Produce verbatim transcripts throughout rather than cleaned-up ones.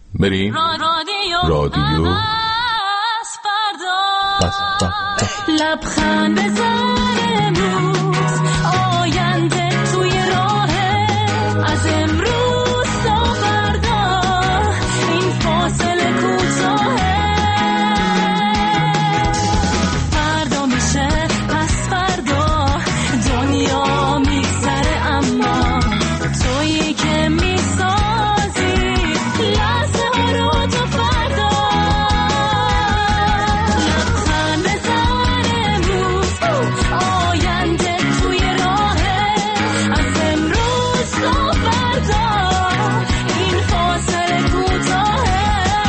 بریم رادیو لبخند امروز آینده توی راهه، از امروز تا فردا این فاصله کوتاهه، فردا میشه پس فردا دنیا میگذره، اما تویی که میسازی لحظه ها رو تا فردا. لبخند بزن امروز آینده توی راهه، از امروز تا فردا این فاصله کوتاهه.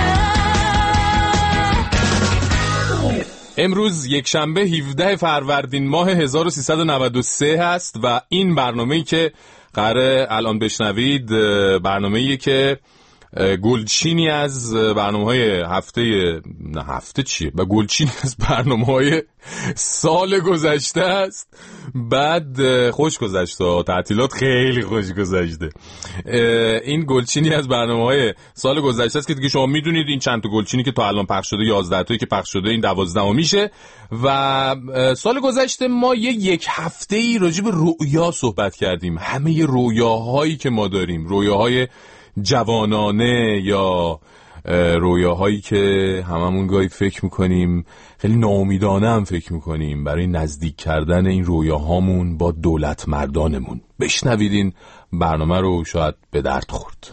امروز یک شنبه هفدهم فروردین ماه هزار و سیصد و نود و سه هست و این برنامه‌ای که قراره الان بشنوید برنامه‌ایه که گلچینی از برنامه‌های هفته نه هفته چیه و گلچینی از برنامه‌های سال گذشته است. بعد خوش گذشته، تعطیلات خیلی خوش گذشته. این گلچینی از برنامه‌های سال گذشته است که دیگه شما میدونید این چند تا گلچینی که تا الان پخش شده، یازده تایی که پخش شده، این دوازدهم میشه. و سال گذشته ما یه یک هفته‌ای راجع به رؤیا صحبت کردیم. همه رویاهایی که ما داریم، رویاهای جوانانه یا رویاهایی که هممون گاهی فکر میکنیم، خیلی ناامیدانه هم فکر میکنیم برای نزدیک کردن این رویاهامون با دولت مردانمون. بشنوید این برنامه رو، شاید به درد خورد.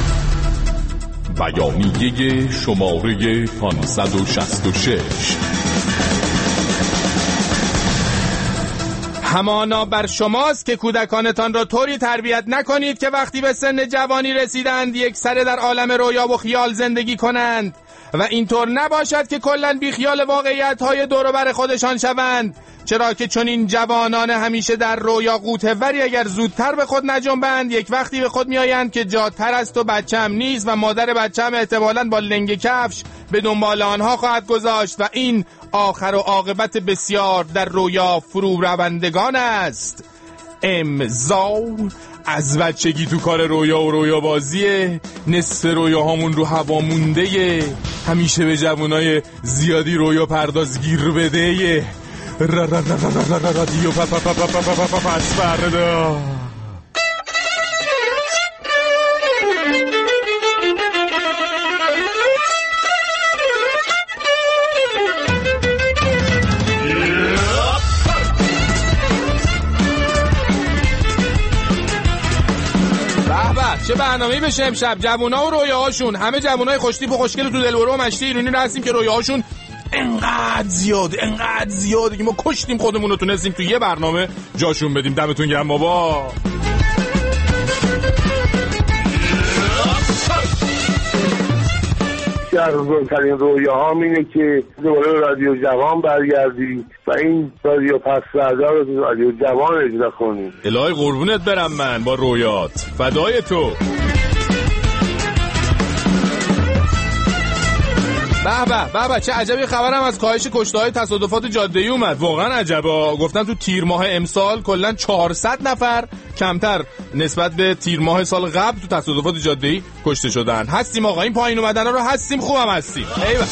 بیانیه شماره پانصد و شصت و شش. همانا بر شماست که کودکانتان را طوری تربیت نکنید که وقتی به سن جوانی رسیدند یک سره در عالم رویا و خیال زندگی کنند و اینطور نباشد که کلاً بی خیال واقعیت‌های دور و بر خودشان شوند، چرا که چون این جوانان همیشه در رویا قوطه وری اگر زودتر به خود نجنبند یک وقتی به خود میآیند که جادتر است و بچه‌م نیست و مادر بچه‌م احتمالاً با لنگ کفش به دنبال آنها خواهد گذاشت و این آخر و عاقبت بسیار در رویا فرو روندگان است. امضا از بچگی تو کار رویا و رویا بازیه، نصف رویاهامون رو هوا مونده، همیشه به جوانای زیادی رویا پرداز گیر بده. رادیو پس فردا. چه برنامه‌ای بشه امشب. جوونا و رویاهاشون، همه جوونای خوشتیپ و خوشگل تو دلبرو و مشتی ایرانی رو هستیم که رویاهاشون انقدر زیاده انقدر زیاده که ما کشتیم خودمون رو تونستیم تو یه برنامه جاشون بدیم. دمتون گرم بابا. در بزرگترین رویاهام اینه که دوباره رادیو جوان برگردی و این رادیو پس فردا رو رادیو جوان اجرا کنی. الهی قربونت برم من با رویات، فدای تو. به به به چه عجبی خبرم از کاهش کشته‌های تصادفات جاده‌ای اومد. واقعا عجبا. گفتن تو تیر ماه امسال کلا چهارصد نفر کمتر نسبت به تیر ماه سال قبل تو تصادفات جاده‌ای کشته شدن. هستیم آقا، این پایین اومدنا رو هستیم، خوبم هستیم. ایوه.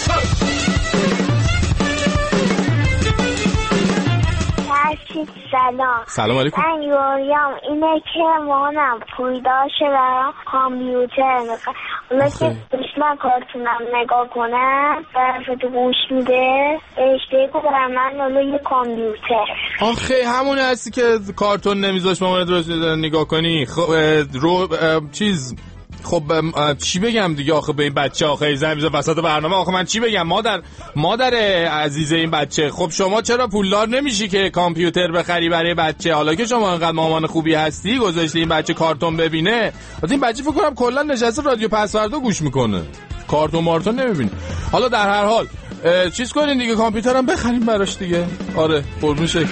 سلام. سلام علیکم. من رویام اینه که مامانم پولدار شده برام کامپیوتر میخواد. حالا که دشمن کارتونم نگاه کنم طرف تو گوش میده بهش بگو برای من حالا یه کامپیوتر. آخه همونه هستی که کارتون نمیذاش مامانت رو نگاه کنی. خب رو چیز خب چی بگم دیگه آخه به این بچه آخه زمیزه وسط برنامه. آخه من چی بگم مادر مادر عزیز این بچه. خب شما چرا پولدار نمیشی که کامپیوتر بخری برای بچه؟ حالا که شما انقدر مامان خوبی هستی گذاشتی این بچه کارتون ببینه. از این بچه فکر کنم کلا نشسته رادیو پس فردا گوش میکنه، کارتون مارتون نمیبینه. حالا در هر حال چیز کنین دیگه، کامپیوترم بخریم براش دیگه. آره قربون شکل.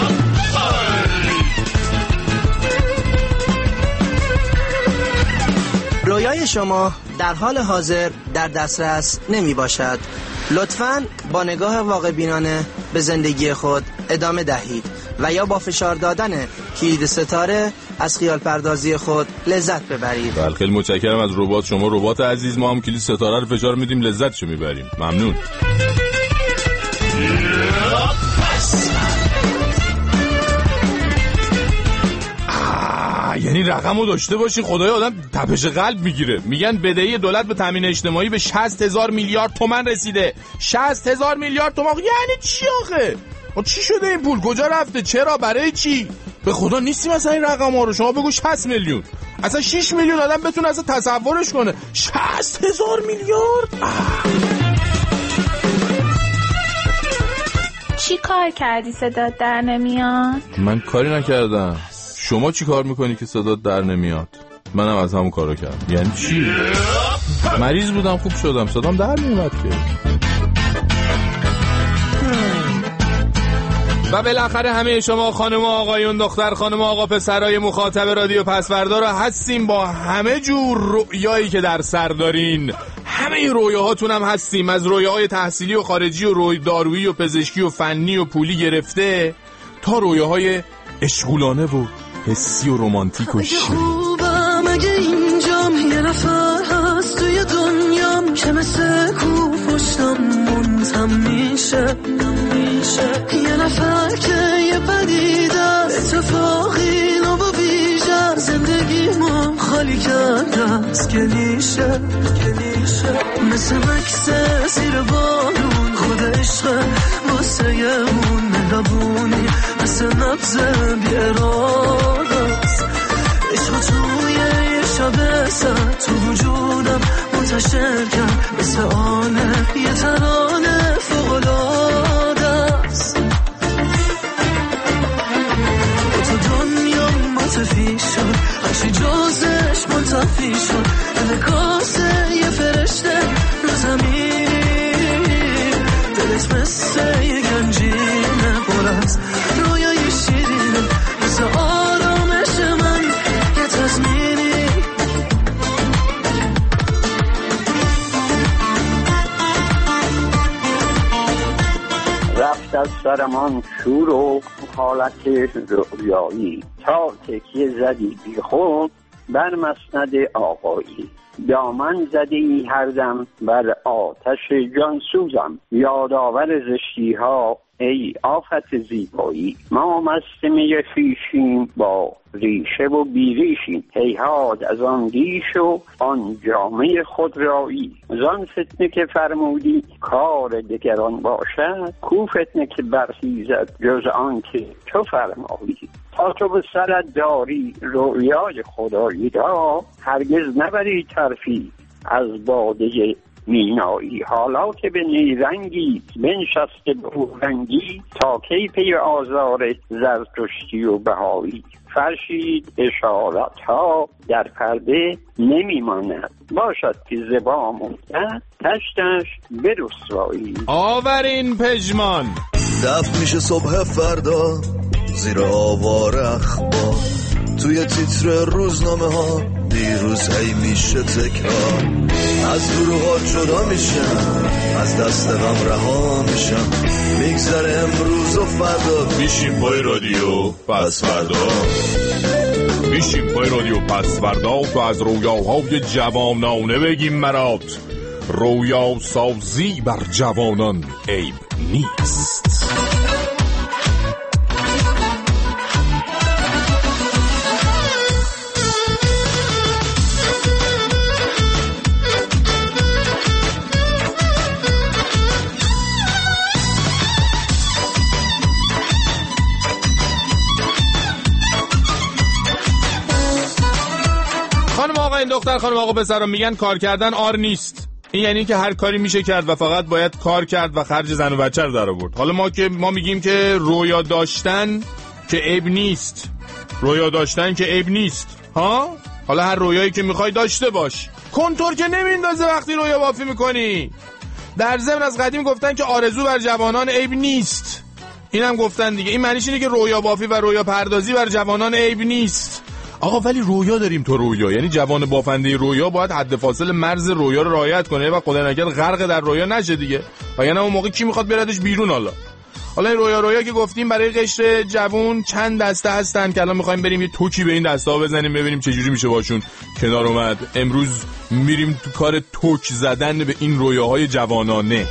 رویای شما در حال حاضر در دسترس نمی باشد. لطفاً با نگاه واقع بینانه به زندگی خود ادامه دهید. و یا با فشار دادن کلید ستاره از خیال پردازی خود لذت ببرید. بله خیلی متشکرم از ربات. شما ربات عزیز، ما هم کلید ستاره رو فشار میدیم لذتشو میبریم. ممنون. یعنی رقمو داشته باشی خدای آدم تپش قلب میگیره. میگن بدهی دولت به تامین اجتماعی به شصت هزار میلیارد تومان رسیده. شصت هزار میلیارد تومان یعنی چی آخه؟ چی شده این پول؟ کجا رفته؟ چرا؟ برای چی؟ به خدا نیستی مثلا این رقم ها رو شما بگو شصت میلیون، اصلا شش میلیون آدم بتونه اصلا تصورش کنه. شصت هزار میلیارد. چی کار کردی صدات در نمیاد؟ من کاری نکردم. شما چی کار میکنی که صدات در نمیاد؟ منم از همون کارو کردم. یعنی چی؟ مریض بودم خوب شدم صدام در نمیاد که. و بالاخره همه شما خانم و آقایون، دختر خانم و آقا پسرای مخاطب رادیو پسوردا رو هستیم با همه جور رویایی که در سر دارین. همه رویاهاتون هم هستیم، از رویاهای تحصیلی و خارجی و روی دارویی و پزشکی و فنی و پولی گرفته تا رویاهای اشغولانه و حسی و رومانتیک و شیرین. خوبم اگه اینجام یه نفر هست توی دنیام که مثل کو پشتم منتم میشه، یه نفر که یه پدیده اتفاقی نو و بیجر زندگی ما خالی کرده از کلیشه، مثل مکس زیر بارون خود عشق واسه یه مون مهربونی مثل نبض بی‌اراده است. عشق توی یه شب سر تو وجودم منتشر کرد مثل آنه یه ترانه فوق‌العاده است. با تو دنیا منطفی شد، هرچی جازش منطفی شد، انعکاسه یه فرشته رو زمین، دلت مثل یه گنجینه پر از رویای شیرینه، مثل آرامش من یه تضمینی. رفت از سرمان شور و حالت رویایی، تا تکیه زدی بی خود بر مسند آقایی. دامن زده ای هر دم بر آتش جانسوزم، یادآور زشتی ها ای آفت زیبایی. ما مست می خویشیم با ریشه و بیریشیم، هیهات از آن ریش و آن جامعه خود رایی. زان فتنه که فرمودی کار دگران باشد، کو فتنه که برخیزد جز آن که تو فرمایی. تا تو به سرت داری رویای خدایی را، هرگز نبری طرفی از باده مینایی. حالا که به نیرنگی بنشسته به رنگی، تا کی پی آزار زرتشتی و بهایی. فرشید اشارت ها در پرده نمیماند، باشد که زبا مونده تشتش به رسوایی. آورین پژمان دفع میشه صبح فردا زیر آوار اخبار، توی تیتر روزنامه ها دیروز هی میشه تکرار. از گروهات جدا میشم، از دست غم رها میشم، میگذره امروز و فردا. میشیم پای رادیو پس فردا، میشیم پای رادیو پس فردا تو از رویاهای جوانانه بگیم مرات. رویا سازی بر جوانان عیب نیست. این دختر خانم آقا پسرا میگن کار کردن آر نیست. این یعنی که هر کاری میشه کرد و فقط باید کار کرد و خرج زن و بچه رو در آورد. حالا ما که ما میگیم که رویا داشتن که عیب نیست، رویا داشتن که عیب نیست ها. حالا هر رویایی که میخوای داشته باش، کنتور که نمیندازه وقتی رویا بافی میکنی. در ضمن از قدیم گفتن که آرزو بر جوانان عیب نیست، اینم گفتن دیگه. این معنیش اینه که رویا بافی و رویا پردازی بر جوانان عیب نیست. آقا ولی رویا داریم تو رویا، یعنی جوان بافنده رویا باید حد فاصل مرز رویا رو رعایت کنه و خدای نکرد غرق در رویا نشه دیگه، و یعنی اون موقع کی میخواد بردش بیرون. حالا حالا این رویا رویا که گفتیم برای قشر جوون چند دسته هستن که الان میخوایم بریم یه توکی به این دسته ها بزنیم ببینیم چه جوری میشه باشون کنار اومد. امروز میریم تو کار توک زدن به این رویاهای جوانانه.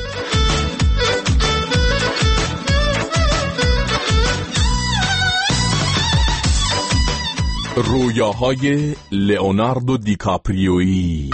رویاهای لئوناردو دیکاپریویی.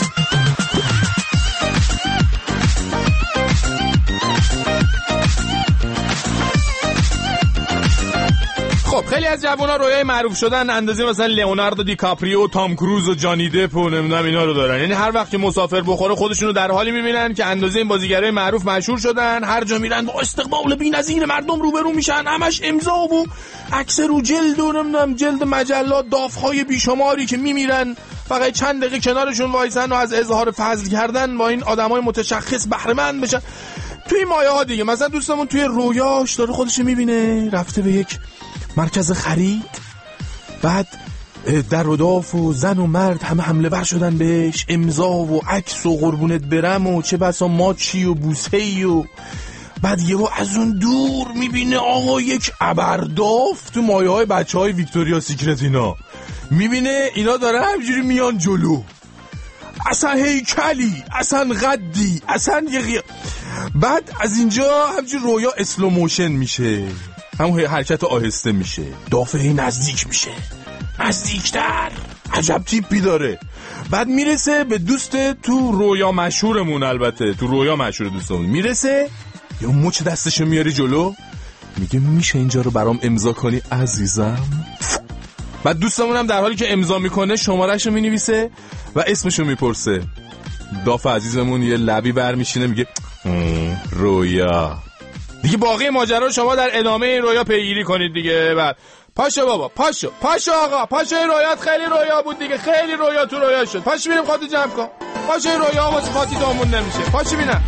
خب خیلی از جوونا رویای معروف شدن اندازه مثلا لئوناردو دیکاپریو، تام کروز و جانی دپ و نمیدونم اینا رو دارن. یعنی هر وقت که مسافر بخوره خودشونو در حالی میبینن که اندازه این بازیگرای معروف مشهور شدن. هر جا میرن با استقبال بی‌نظیر مردم روبرو میشن، همش امضا و عکس رو جلد و نمیدونم جلد مجلات، دافهای بیشماری که میمیرن فقط چند دقیقه کنارشون وایسن و از اظهار فضل کردن با این آدمای متشخص بهره مند بشن. توی مایه ها دیگه مثلا دوستمون توی رویاش داره خودش میبینه رفته به یک مرکز خرید، بعد در و داف و زن و مرد همه حمله بر شدن بهش، امضا و عکس و قربونت برم و چه بسا ماچی و بوسه‌ای و بعد یهو از اون دور میبینه آقا یک ابرداف تو مایه های بچه های ویکتوریا سیکرت اینا، میبینه اینا داره همجوری میان جلو، اصلا هیکلی، اصلا قدی، اصلا یه بعد از اینجا همجوری رویا اسلو موشن میشه، همون حرکت آهسته میشه، دافعه نزدیک میشه، نزدیکتر، عجب تیپی داره. بعد میرسه به دوست تو رویا مشهورمون، البته تو رویا مشهور دوستمون میرسه، یه مچ دستشو میاری جلو، میگه میشه اینجا رو برام امضا کنی عزیزم؟ بعد دوستمون هم در حالی که امضا میکنه شمارهشو مینویسه و اسمشو میپرسه. داف عزیزمون یه لبی برمیشینه میگه رویا. دیگه باقی ماجرا رو شما در ادامه این رویا پیگیری کنید دیگه. بعد پاشو بابا، پاشو پاشو آقا، پاشو، این رویات خیلی رویا بود دیگه، خیلی رویا تو رویا شد، پاشو بریم خاطر جمع کن، پاشو، این رویا واسه خاطی دامون نمیشه، پاشو بینم.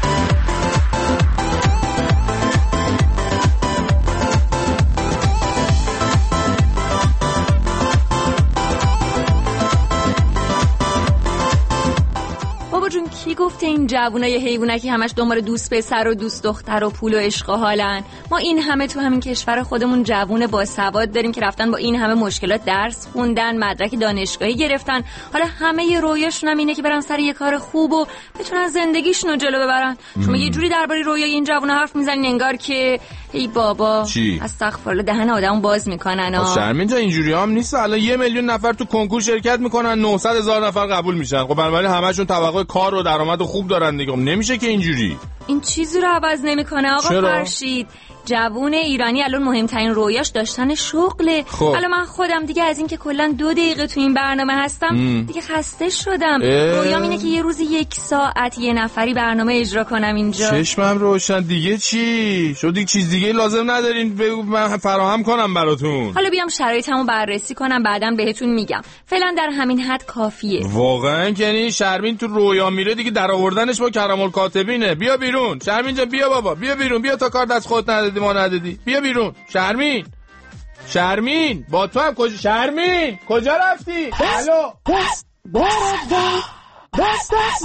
جون کی گفته این جوونای حیوانکی همش دنبال دوست پسر و دوست دختر و پول و عشق و حالن؟ ما این همه تو همین کشور خودمون جوون با سواد داریم که رفتن با این همه مشکلات درس خوندن، مدرک دانشگاهی گرفتن، حالا همه ی رویاشون هم اینه که برن سر یه کار خوب و بتونن زندگیشون رو جلو ببرن. شما یه جوری درباره رویای این جوونا حرف میزنین انگار که ای بابا استغفرالله دهن آدمو باز میکنن. ها شرم اینجا اینجوری هم نیست. الان یه میلیون نفر تو کنکور شرکت میکنن، نهصد هزار نفر قبول میشن. خب بنابراین همشون توقع کار و درآمد خوب دارن دیگه. نمیشه که اینجوری. این چیزی رو عوض نمیکنه آقا فرشید. جوون ایرانی الان مهمترین رویاش داشتن شغله. خب. الان من خودم دیگه از این که کلا دو دقیقه تو این برنامه هستم ام. دیگه خسته شدم. رویام اینه که یه روزی یک ساعت یه نفری برنامه اجرا کنم اینجا. چشمم روشن. دیگه چی؟ شدی چیز دیگه لازم ندارین بگو من فراهم کنم براتون. حالا بیام شرایطمو بررسی کنم بعداً بهتون میگم. فعلا در همین حد کافیه. واقعا یعنی شرمین تو رویا میره دیگه در آوردنش با کرم الکاتبینه. بیا بیرون شرمین جان، بیا بابا، بیا بیرون، بیا تا کار دست خودت ندادی ما ندادی، بیا بیرون. شرمین شرمین با تو هم کجا؟ شرمین کجا رفتی؟ الو دست دست دست دست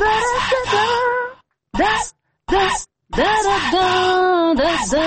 دست دست دست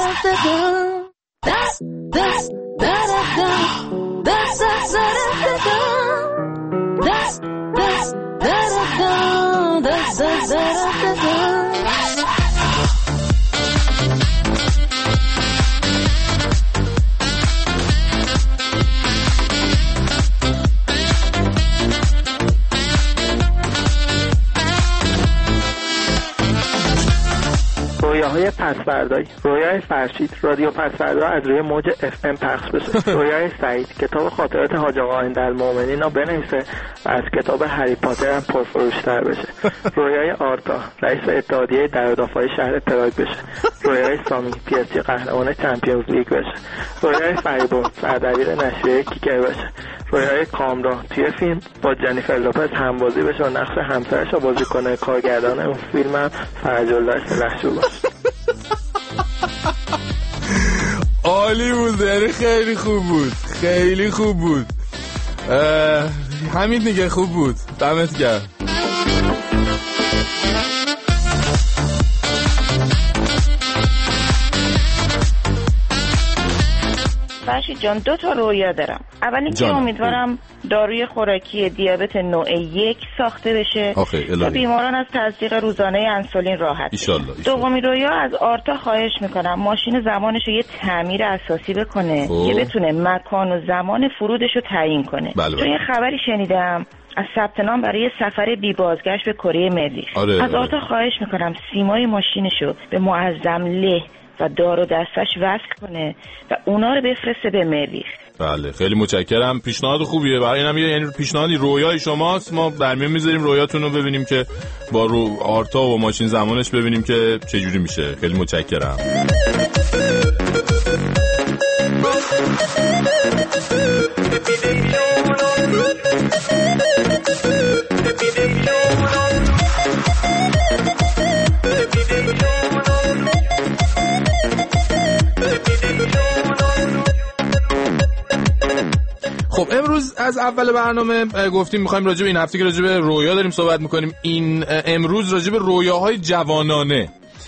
رویاهای پس‌فردایی. رویای فرشید رادیو پس‌فردا از روی موج اف ام پخش بشه. رویای سعید کتاب خاطرات حاج آقا آینده‌المؤمنین رو بنویسه و از کتاب هری پاتر هم پرفروش‌تر بشه. رویای آرتا رئیس اتحادیه در و دافای شهر پراگ بشه. رویای سامی پی اس جی قهرمان چمپیونز لیگ بشه. رویای فریبرز سردبیر نشریه کیکر بشه. رویای کامران توی فیلم با جنیفر لوپز همبازی بشه و نقش همسرش رو بازی کنه. کارگردان اون فیلم هم فرج‌الله سلحشور باشه. عالی بود، یعنی خیلی خوب بود، خیلی خوب بود. همین دیگه خوب بود. دمت گرم. فرشید جان دو تا رویا دارم. اول اینکه امیدوارم داروی خوراکی دیابت نوع یک ساخته بشه و بیماران از تزریق روزانه انسولین راحت بشن. دومی رویا از آرتا خواهش میکنم ماشین زمانش رو یه تعمیر اساسی بکنه که بتونه مکان و زمان فرودش رو تعیین کنه. بله چون یه خبری شنیدم از ثبت نام برای سفر بی بازگشت به کره مریخ. آره، از آرتا خواهش میکنم سیمای ماشینشو به معظم له و دار و دستش وصل کنه و اونا رو بفرسته به مریخ. بله خیلی متشکرم، پیشنهاد خوبیه. برای اینم یعنی پیشنهادی رویای شماست، ما در میون میذاریم رویاتون رو ببینیم که با رو آرتا و ماشین زمانش ببینیم که چه جوری میشه. خیلی متشکرم. خب امروز از اول برنامه گفتیم میخوایم راجع به این هفته که راجع به رویا داریم صحبت میکنیم، این امروز راجع به رویاهای جوانانه.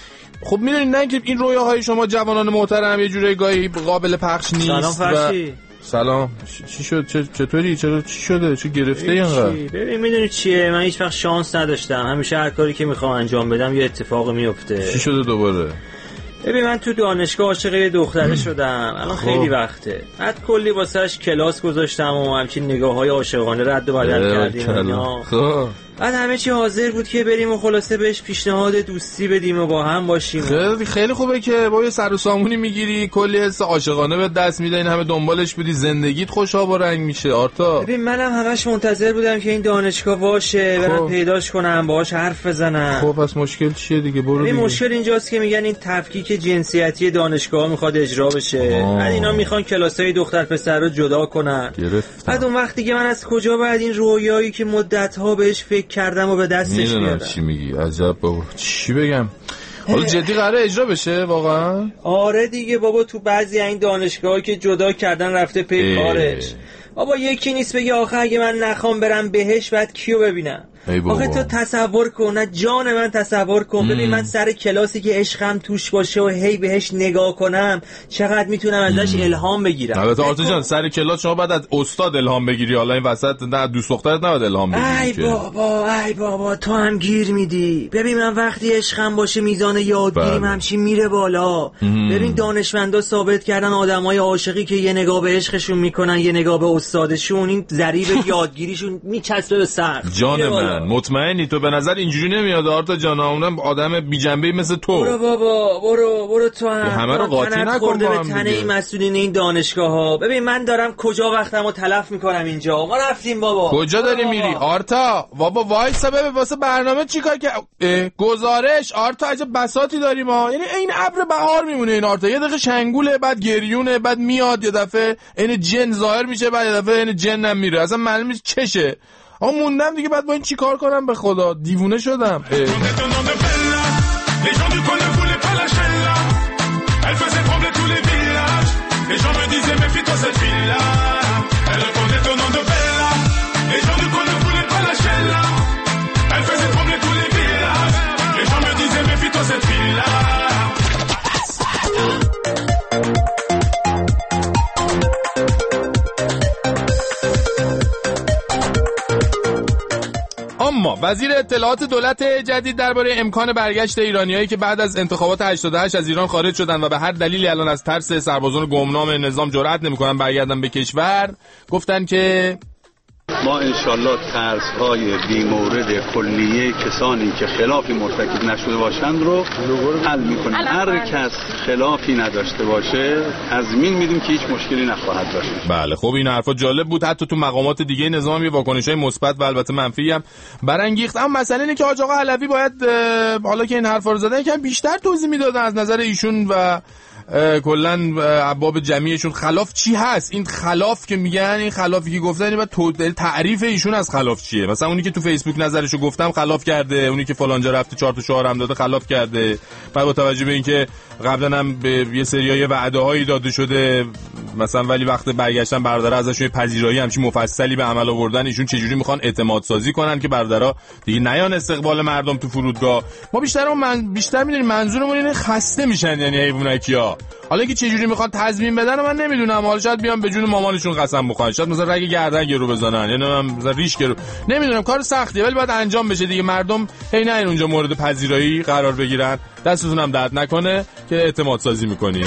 خب میدونید نه که این رویاهای شما جوانان محترم یه جوری گاهی قابل پخش نیست. سلام فرشی. و... سلام. چی شد؟ چطوری؟ چرا چی شده؟ چه گرفته اینقدر؟ ببین میدونی چیه، من هیچ وقت شانس نداشتم، همیشه هر کاری که میخوام انجام بدم یه اتفاقی میفته. چی شده دوباره؟ ببین من تو دانشگاه عاشق یه دختره شدم الان خیلی وقته، بعد کلی واسش کلاس گذاشتم و همچین نگاه‌های عاشقانه رد و بدل کردیم. خب بعد همه چی حاضر بود که بریم و خلاصه بهش پیشنهاد دوستی بدیم و با هم باشیم. خیلی خیلی خوبه که با یه سر و سامونی میگیری، کلی حس عاشقانه به دست میده، این همه دنبالش بودی، زندگیت خوشا با رنگ میشه. آرتا ببین منم همش منتظر بودم که این دانشگاه باشه، برم پیداش کنم باهاش حرف بزنم. خب پس مشکل چیه دیگه؟ برو دیگه. مشکل اینجاست که میگن این تفکیک جنسیتی دانشگاه میخواد اجرا بشه، بعد اینا میخوان کلاسای دختر پسر رو جدا کنن. گرفتم. بعد اون وقت دیگه من از کجا باید این رویایی که مدت‌ها بهش فکر کردم و به دستش بیارم؟ چی میگی؟ عجب بابا، چی بگم؟ حالا جدی قراره اجرا بشه واقعا؟ آره دیگه بابا، تو بعضی این دانشگاه‌ها که جدا کردن رفته پی کارش. بابا یکی نیست بگه آخه اگه من نخوام برم بهش بعد کیو ببینم؟ آخه تو تصور کن، نه جان من تصور کن. ببین من سر کلاسی که عشقم توش باشه و هی بهش نگاه کنم چقدر میتونم ازش الهام بگیرم. البته آرتا جان سر کلاس شما باید از استاد الهام بگیری، حالا این وسط نه دوست دخترت نباید الهام بگیری. ای بابا ای بابا تو هم گیر میدی. ببین من وقتی عشقم باشه میزان یادگیریم همچین میره بالا. ببین دانشمندا ثابت کردن آدمای عاشقی که یه نگاه به عشقشون میکنن یه نگاه به استادشون، این ضریب یادگیریشون میچسبه به سقف. جان من مطمئنی؟ تو به نظر اینجوری نمیاد آرتا جان؟ اونم آدم بی جنبه‌ای مثل تو. برو بابا برو برو تو هم همه رو قاطی نکن با هم دیگه. تنه این مسئولین این دانشگاه‌ها. ببین من دارم کجا وقتمو تلف میکنم اینجا. ما رفتیم بابا. کجا داری میری آرتا؟ بابا وایسا ببین واسه برنامه چیکار که گزارش. آرتا عجب بساطی داریم ما، یعنی این ابر بهار میمونه این آرتا، یه دقیقه شنگوله بعد گریونه بعد میاد یه دفعه این جن ظاهر میشه بعد یه دفعه این جنم میره، اصلا معلوم نیست چشه. آقا موندم دیگه، بعد با این چی کار کنم؟ به خدا دیوونه شدم. اما وزیر اطلاعات دولت جدید درباره امکان برگشت ایرانیایی که بعد از انتخابات هشتاد و هشت از ایران خارج شدن و به هر دلیلی الان از ترس سربازان گمنام نظام جرئت نمی‌کنن برگردن به کشور، گفتن که ما انشالله ترس‌های بی‌مورد کلیه کسانی که خلافی مرتکب نشده باشند رو حل می‌کنیم. هر کس خلافی نداشته باشه تضمین میدیم که هیچ مشکلی نخواهد داشت. بله خب این حرفا جالب بود، حتی تو مقامات دیگه نظام یه واکنش‌های مثبت و البته منفی هم برانگیخت. اما مسئله اینه که حاج آقا علوی باید حالا که این حرفا رو زدن یکم بیشتر توضیح میدادن از نظر ایشون و کلن ابواب جمعیشون خلاف چی هست. این خلاف که میگن، این خلافی که گفتن، این بعد تعریف ایشون از خلاف چیه. مثلا اونی که تو فیسبوک نظرشو گفتم خلاف کرده، اونی که فلان جا رفته چهار تا شعار هم داده خلاف کرده. بعد با توجه به اینکه قبلا هم به یه سریای وعده‌هایی داده شده مثلا ولی وقت برگشتن برادرها ازشون پذیرایی همچین مفصلی به عمل آوردن، ایشون چجوری میخوان اعتماد سازی کنن که برادرها دیگه نیان استقبال مردم تو فرودگاه. ما بیشتر من بیشتر میدونیم منظورمون اینه خسته میشن یعنی حیوانکیا. حالا که چجوری میخوان تضمین بدن من نمیدونم، حالا شاید بیان به جون مامانشون قسم بخورن، شاید مثلا رگ گردن گرو بزنن، یعنی مثلا ریش گرو، نمیدونم، کار سختیه ولی باید انجام بشه دیگه. مردم هی نه اونجا مورد پذیرایی قرار بگیرن. دستتون هم درد نکنه که اعتماد سازی میکنین.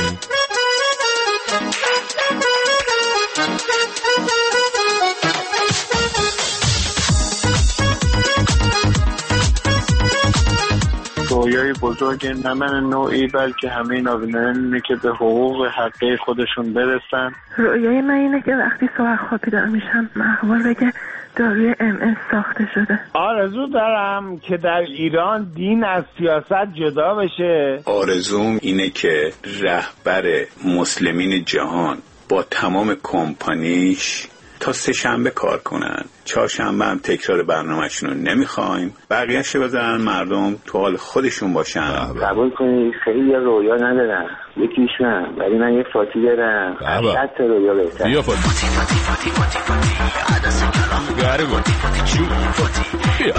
رویای بزرگ نه من نوعی بلکه همه نابینایان اینه که به حقوق حقیقی خودشون برسن. رویای من اینه که وقتی صبح خواب بیدار میشم مقبول بگه داروی ام اس ساخته شده. آرزو دارم که در ایران دین از سیاست جدا بشه. آرزوم اینه که رهبر مسلمین جهان با تمام کمپانیش تا سه شنبه کار کنن، چهارشنبه هم تکرار برنامه‌شون رو نمیخوایم، بقیه‌اش بذارن مردم تو حال خودشون باشن. قبول کنید خیلی رویا ندارم، یکیشون ولی من یه فاتی دارم، صد تا رویا بهتر. بیا فاتی فاتی فاتی فاتی فاتی فاتی عدس کلام گاره فاتی فاتی چو فاتی بیا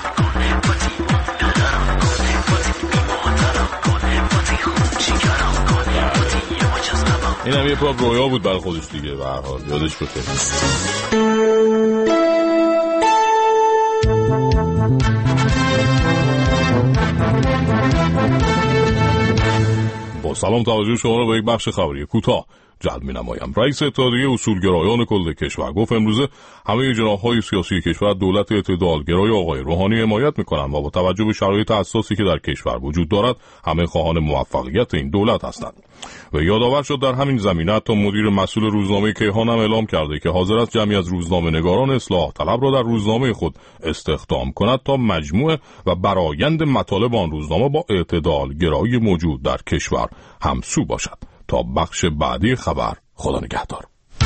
این هم یه پاپ رویا بود برای خودش دیگه، به هر حال یادش بخیر. با سلام توجه شما رو به یک بخش خبری کوتاه جلب می‌نمایم. رئیس اتحادیه اصولگرایان کل کشور گفت امروزه همه جناح‌های سیاسی کشور دولت اعتدالگرای آقای روحانی حمایت می‌کنند و با توجه به شرایط حساسی که در کشور وجود دارد همه خواهان موفقیت این دولت هستند. و یادآور شد در همین زمینه حتی مدیر مسئول روزنامه کیهان هم اعلام کرده که حاضر است جمعی از روزنامه‌نگاران اصلاح طلب را در روزنامه خود استخدام کند تا مجموعه و برآیند مطالب آن روزنامه با اعتدالگرایی موجود در کشور همسو باشد. تا بخش بعدی خبر، خدا نگهدار.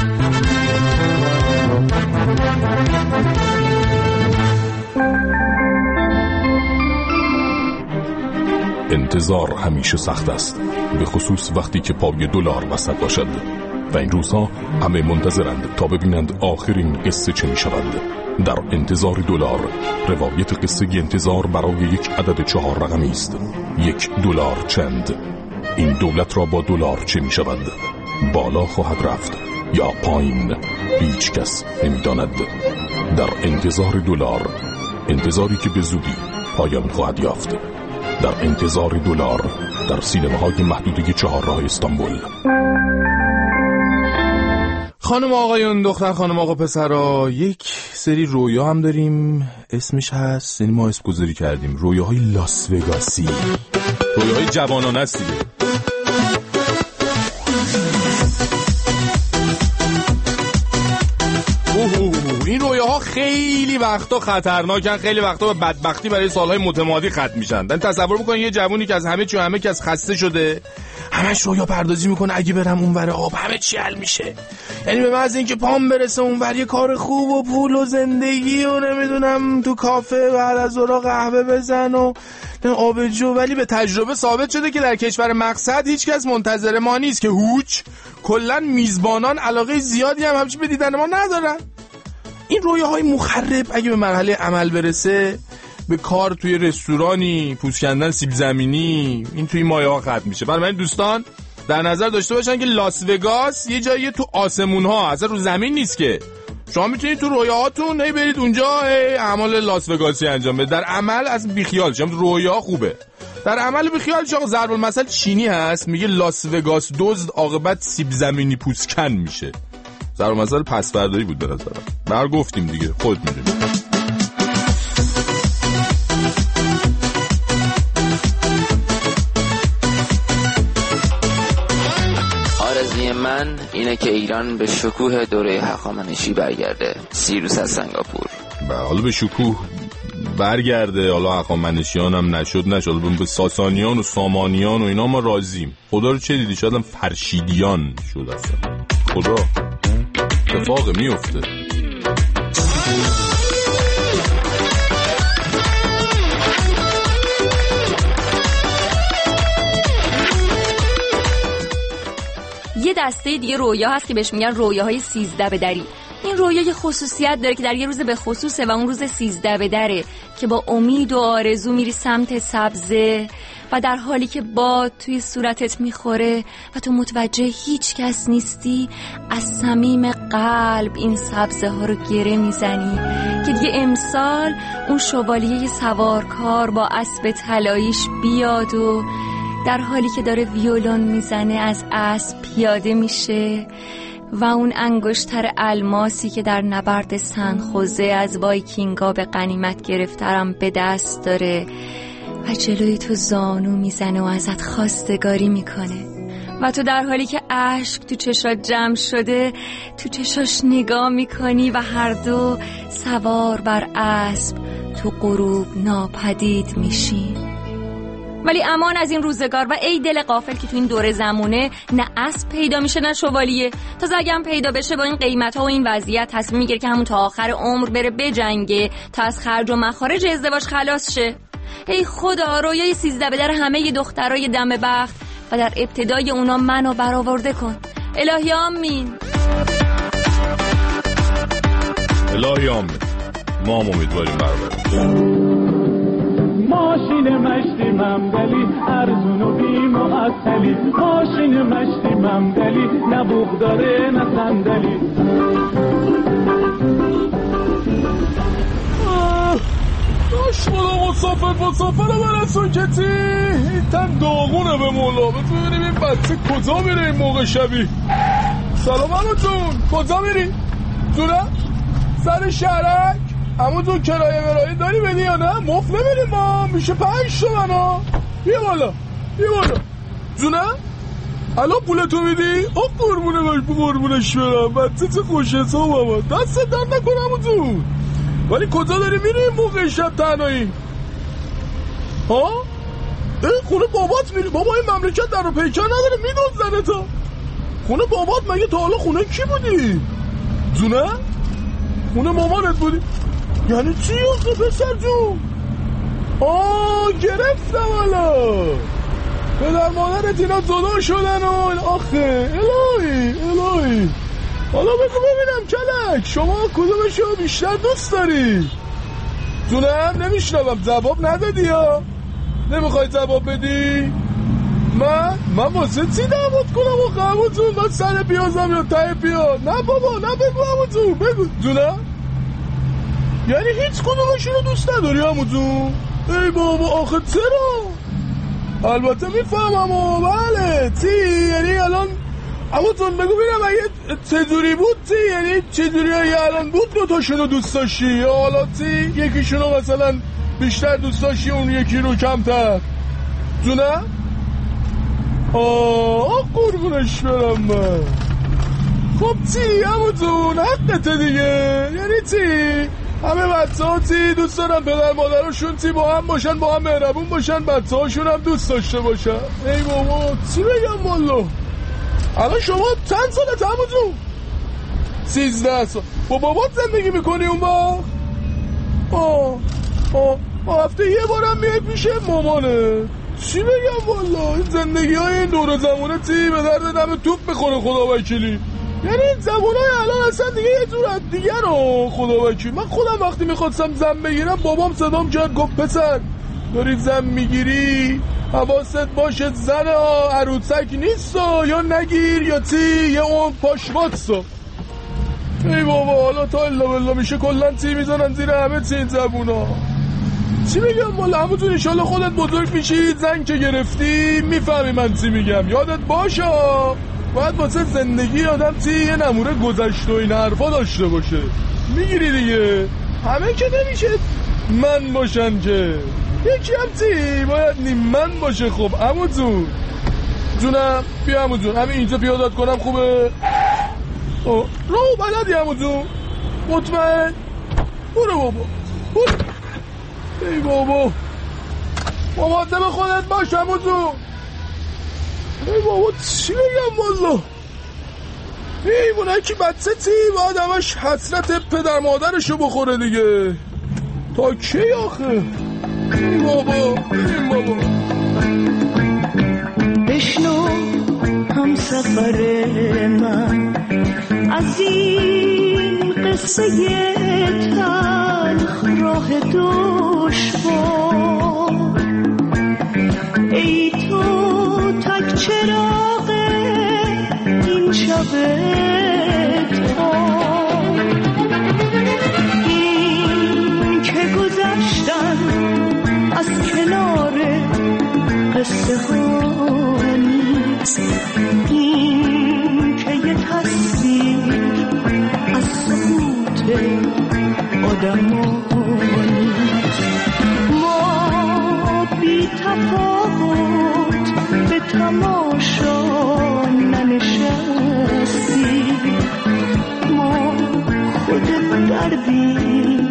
انتظار همیشه سخت است، به خصوص وقتی که پای دلار وسط باشد و این روزها همه منتظرند تا ببینند آخر این قصه چه می شود. در انتظار دلار، روایت قصه انتظار برای یک عدد چهار رقمی است. یک دلار چند؟ این دولت را با دلار چه می شود؟ بالا خواهد رفت یا پایین؟ هیچ کس نمی داند. در انتظار دلار، انتظاری که به زودی پایان خواهد یافت. در انتظار دلار، در سینماهای محدوده چهارراه استانبول. خانم آقایون، دختر خانم آقا پسرا، یک سری رویا هم داریم، اسمش هست، یعنی ما اسم گذاری کردیم رویاهای لاس وگاسی، رویاهای جوانان است دیگه. این رویاها خیلی وقتا خطرناکن، خیلی وقتا به بدبختی برای سالهای متمادی ختم میشن. من تصور میکنم یه جوونی که از همه چی و همه کس خسته شده، همش رویا پردازی میکنه اگه برم اونور آب همه چی حل میشه، یعنی به محض اینکه پام برسه اونور یه کار خوب و پول و زندگی و نمیدونم تو کافه بعد از ظهر قهوه بزن و آبجو. ولی به تجربه ثابت شده که در کشور مقصد هیچ کس منتظر ما نیست که هوچ، کلا میزبانان علاقه زیادی هم همچین به دیدن ما ندارن. این رویاهای مخرب اگه به مرحله عمل برسه، به کار توی رستورانی، پوست کندن سیب زمینی، این توی مایه ها ختم میشه. برای من دوستان در نظر داشته باشن که لاس وگاس یه جاییه تو آسمون ها، اصلا رو زمین نیست که. شما میتونید تو رویاهاتون هی برید اونجا هی اعمال لاس وگاسی انجام بدید. در عمل از بیخیال شما، رویا خوبه، در عمل بیخیال شما. ضرب المثل چینی هست میگه لاس وگاس دزد عاقبت سیب زمینی پوست کن میشه. ضرب المثل پس فردایی بود به نظرم. بر گفتیم دیگه، خود میدونید. آرزوی من اینه که ایران به شکوه دوره هخامنشی برگرده. سیروس از سنگاپور. بله، حالا به شکوه برگرده، حالا هخامنشیان هم نشد نشد، به ساسانیان و سامانیان و اینا ما راضیم. خدا رو چه دیدی؟ شاید هم فرشیدیان شد اصلا. خدا اتفاق میفته. یه دسته دیگه رویا هست که بهش میگن رویاهای سیزده به دری. این رویا یه خصوصیت داره که در یه روز به خصوصه و اون روز سیزده به دره که با امید و آرزو میری سمت سبزه و در حالی که باد توی صورتت میخوره و تو متوجه هیچ کس نیستی، از صمیم قلب این سبزه ها رو گره میزنی که دیگه امسال اون شوالیه سوارکار با اسب طلاییش بیاد و در حالی که داره ویولون میزنه از اسب پیاده میشه و اون انگشتر الماسی که در نبرد سنخوزه از وایکینگا به غنیمت گرفترم به دست داره و جلوی تو زانو میزنه و ازت خواستگاری میکنه و تو در حالی که اشک تو چشات جمع شده تو چشاش نگاه میکنی و هر دو سوار بر اسب تو غروب ناپدید میشین. ولی امان از این روزگار و ای دل غافل که تو این دوره زمونه نه اسب پیدا میشه نه شوالیه. تا زگم پیدا بشه با این قیمت ها و این وضعیت تصمیم میگیره که همون تا آخر عمر بره بجنگه تا از خرج و مخارج ازدواج خلاص شه. ای خدا، رویای سیزده به در همه ی دخترای دم بخت و در ابتدای اونا منو برآورده کن. الهی آمین. الهی آمین. ما هم امیدواریم برآورده. ماشین مشتی ممدلی ارزون و بی معطلی، ماشین مشتی ممدلی نه بوق داره نه صندلی. داشت بالا مسافر مسافر رو برسون کتی این تن داغونه به مولا. بتون ببینیم این بچه کجا میره این موقع شبی. سلام همونتون، کجا میری؟ جونه؟ سر شهرک؟ همونتون کرایه مرایه داری بدی یا نه؟ مفت نمیریم ما، میشه پنج تومن ها. بیا بالا بیا بالا. جونه؟ الان پولتو میدی؟ آب قربونه باش قربونش برم. بچه چه خوش حساب هم دست در نکن همونتون. ولی کجا داری میری این موقع شب تنهایی؟ ها؟ اه خونه بابات میری؟ بابا این مملکت در رو پیکر نداره میدوزنه تا. خونه بابات مگه تا حالا خونه کی بودی؟ جونه؟ خونه مامانت بودی؟ یعنی چی آخه پسر جون؟ آه گرفتم حالا. پدر مادرت اینا جدا شدن و آخه الهی الهی. حالا بگو ببینم کلک شما کدومشو بیشتر دوست داری؟ جونم نمیشنوم، جواب ندادی یا؟ نمیخوای جواب بدی؟ من؟ من واسه چی دعوت کنم آخه همونجون؟ من سر پیازم یا ته پیاز؟ نه بابا نه بگو همونجون بگو. جونم؟ یعنی هیچ کدومشون رو دوست نداری همونجون؟ ای بابا آخه چرا؟ البته میفهمم و بله چی؟ یعنی الان همونتون بگو بینم اگه چجوری بود چی؟ یعنی چجوری اگه الان بود دوتاشونو دوست داشتی یا حالا چی؟ یکیشونو مثلا بیشتر دوست داشتی اون یکی رو کمتر؟ جونه؟ آه قربونش برم من. خب چی همونتون حقته دیگه. یعنی چی؟ همه بچه ها چی دوست دارن پدر مادرشون چی با هم باشن با هم مهربون باشن بچه هاشون هم دوست داشته باشن. ای بابا چی بگم والله. الان شما چند سالت همونجون؟ سیزده سال. با بابات زندگی میکنی اون با؟ آه آه آه هفته یه بارم میای پیش مامانه. چی بگم والا این زندگی های این دور زمونه چی به درد دم توپ بخوره خدا وکیلی. یعنی این زمانای الان اصلا دیگه یه جور از دیگه رو خدا وکیل. من خودم وقتی میخواستم زن بگیرم بابام صدام کرد گفت پسر داری زن میگیری حواست باشه زن ها عروسک نیست یا نگیر یا چی یه اون پاشمات. ای بابا حالا تا الا بالله میشه کلن چی میزنن زیر همه چی این زبونا. چی میگم والا همونطور انشالله خودت بزرگ میشی زن که گرفتی میفهمی من چی میگم. یادت باشه باید واسه زندگی آدم چی یه نمونه گذشت و این حرفا داشته باشه. میگیری دیگه همه که نمیشه من باشن که یکی هم چی باید نیم من باشه. خب عمو جون جونم بیا عمو جون همین اینجا پیادت کنم خوبه؟ رو بلدی عمو جون مطمئن؟ برو بابا برو. ای بابا مواظب خودت باش عمو جون. ای بابا چی بگم والله. ای بونه که بچه چی باید همش حسرت پدر مادرشو بخوره دیگه. تا کی آخه؟ ای بابا ای بابا. بشنو همسر سفر من از این قصه تلخ راه دشوار. ای تو تک چراغ این شب تار، این که گذشتن از کنار قصه ها نیست، این که یه تصویر از سکوت آدم ها نیست. ما بی تفاوت به تماشا ننشستیم، ما خود دردیم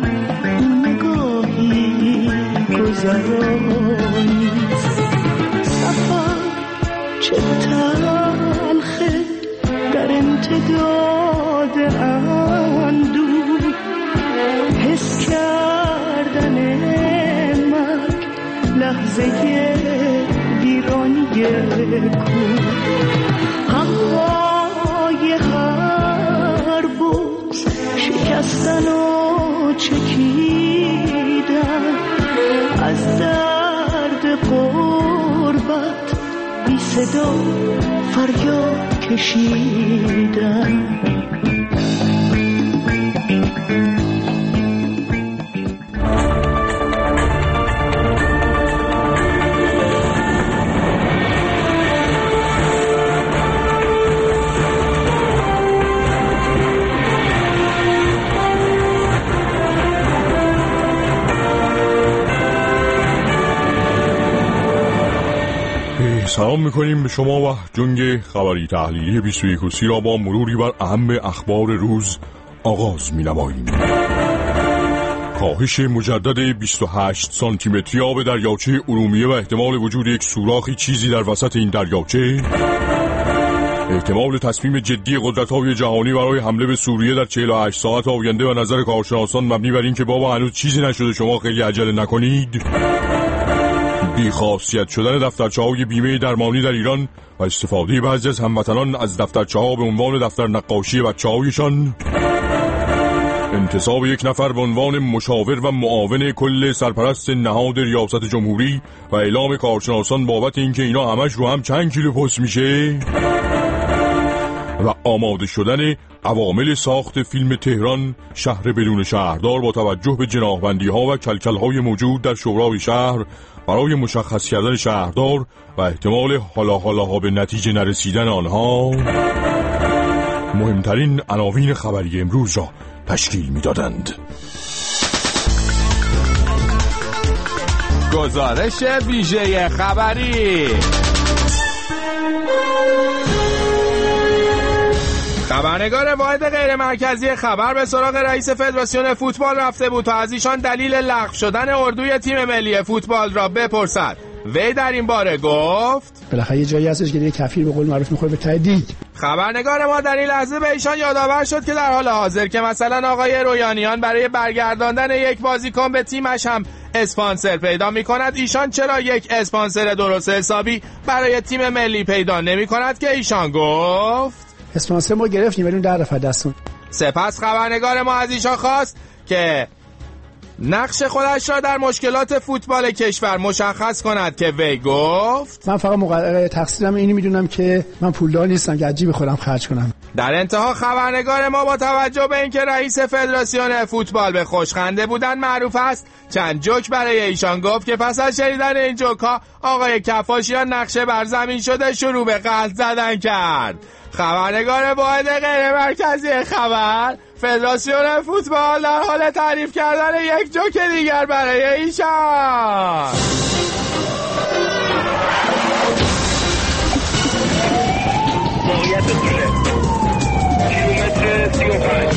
نگاهی گذرانی. سفر چه تلخه در امتداد اندوه، حس کردن مرگ لحظه ویرانی کوه. هوای هر بوز شکستن و چکیدن، از درد غربت بی صدا فریاد کشیدن. سلام میکنیم به شما و جنگ خبری تحلیلی بیست و یک و سی را با مروری بر اهم اخبار روز آغاز مینماییم. کاهش مجدد بیست و هشت سانتی متری آب دریاچه ارومیه و احتمال وجود یک سوراخی چیزی در وسط این دریاچه، احتمال تصمیم جدی قدرت‌های جهانی برای حمله به سوریه در چهل و هشت ساعت آینده و نظر کارشناسان مبنی بر این که بابا هنوز چیزی نشده شما خیلی عجله نکنید، بی‌خاصیت شدن دفترچه‌های بیمه درمانی در ایران و استفاده بعضی از هموطنان از دفترچه‌ها به عنوان دفتر نقاشی بچه‌هایشان، انتصاب یک نفر به عنوان مشاور و معاون کل سرپرست نهاد ریاست جمهوری و اعلام کارشناسان بابت اینکه اینا همش رو هم چند کیلو پست میشه، و آماده شدن عوامل ساخت فیلم تهران شهر بدون شهردار با توجه به جناحبندی‌ها و کلکل‌های موجود در شورای شهر برای مشخص کردن شهردار و احتمال حالا حالاها به نتیجه نرسیدن آنها، مهمترین عناوین خبری امروز را تشکیل می‌دادند. گزارش ویژه خبری. خبرنگار واحد غیر مرکزی خبر به سراغ رئیس فدراسیون فوتبال رفته بود تا از ایشان دلیل لغو شدن اردوی تیم ملی فوتبال را بپرسد. وی در این باره گفت بالاخره یه جایی هستش که دیگه کفیر به قول معروف میخوره به ته دیگ. خبرنگار ما در این لحظه به ایشان یادآور شد که در حال حاضر که مثلا آقای رویانیان برای برگرداندن یک بازیکن به تیمش هم اسپانسر پیدا میکند، ایشان چرا یک اسپانسر درست حسابی برای تیم ملی پیدا نمیکند که ایشان گفت اسپانسر ما گرفتیم ولی اون در رفت دستون. سپس خبرنگار ما از ایشان خواست که نقش خودش را در مشکلات فوتبال کشور مشخص کند که وی گفت من فقط مقرر تقصیرم اینی میدونم که من پولدار نیستم که عجیب خودم خرج کنم. در انتها خبرنگار ما با توجه به اینکه رئیس فدراسیون فوتبال به خوشخنده بودن معروف است چند جوک برای ایشان گفت که پس از شنیدن این جوک ها آقای کفاشیان نقشه بر زمین شده شروع به غلط زدن کرد. خبرنگار واحد غیر مرکزی خبر فدراسیون فوتبال در حال تعریف کردن یک جوک دیگر برای ایشان. موقعیت طوله کیلومتر سی و پنج.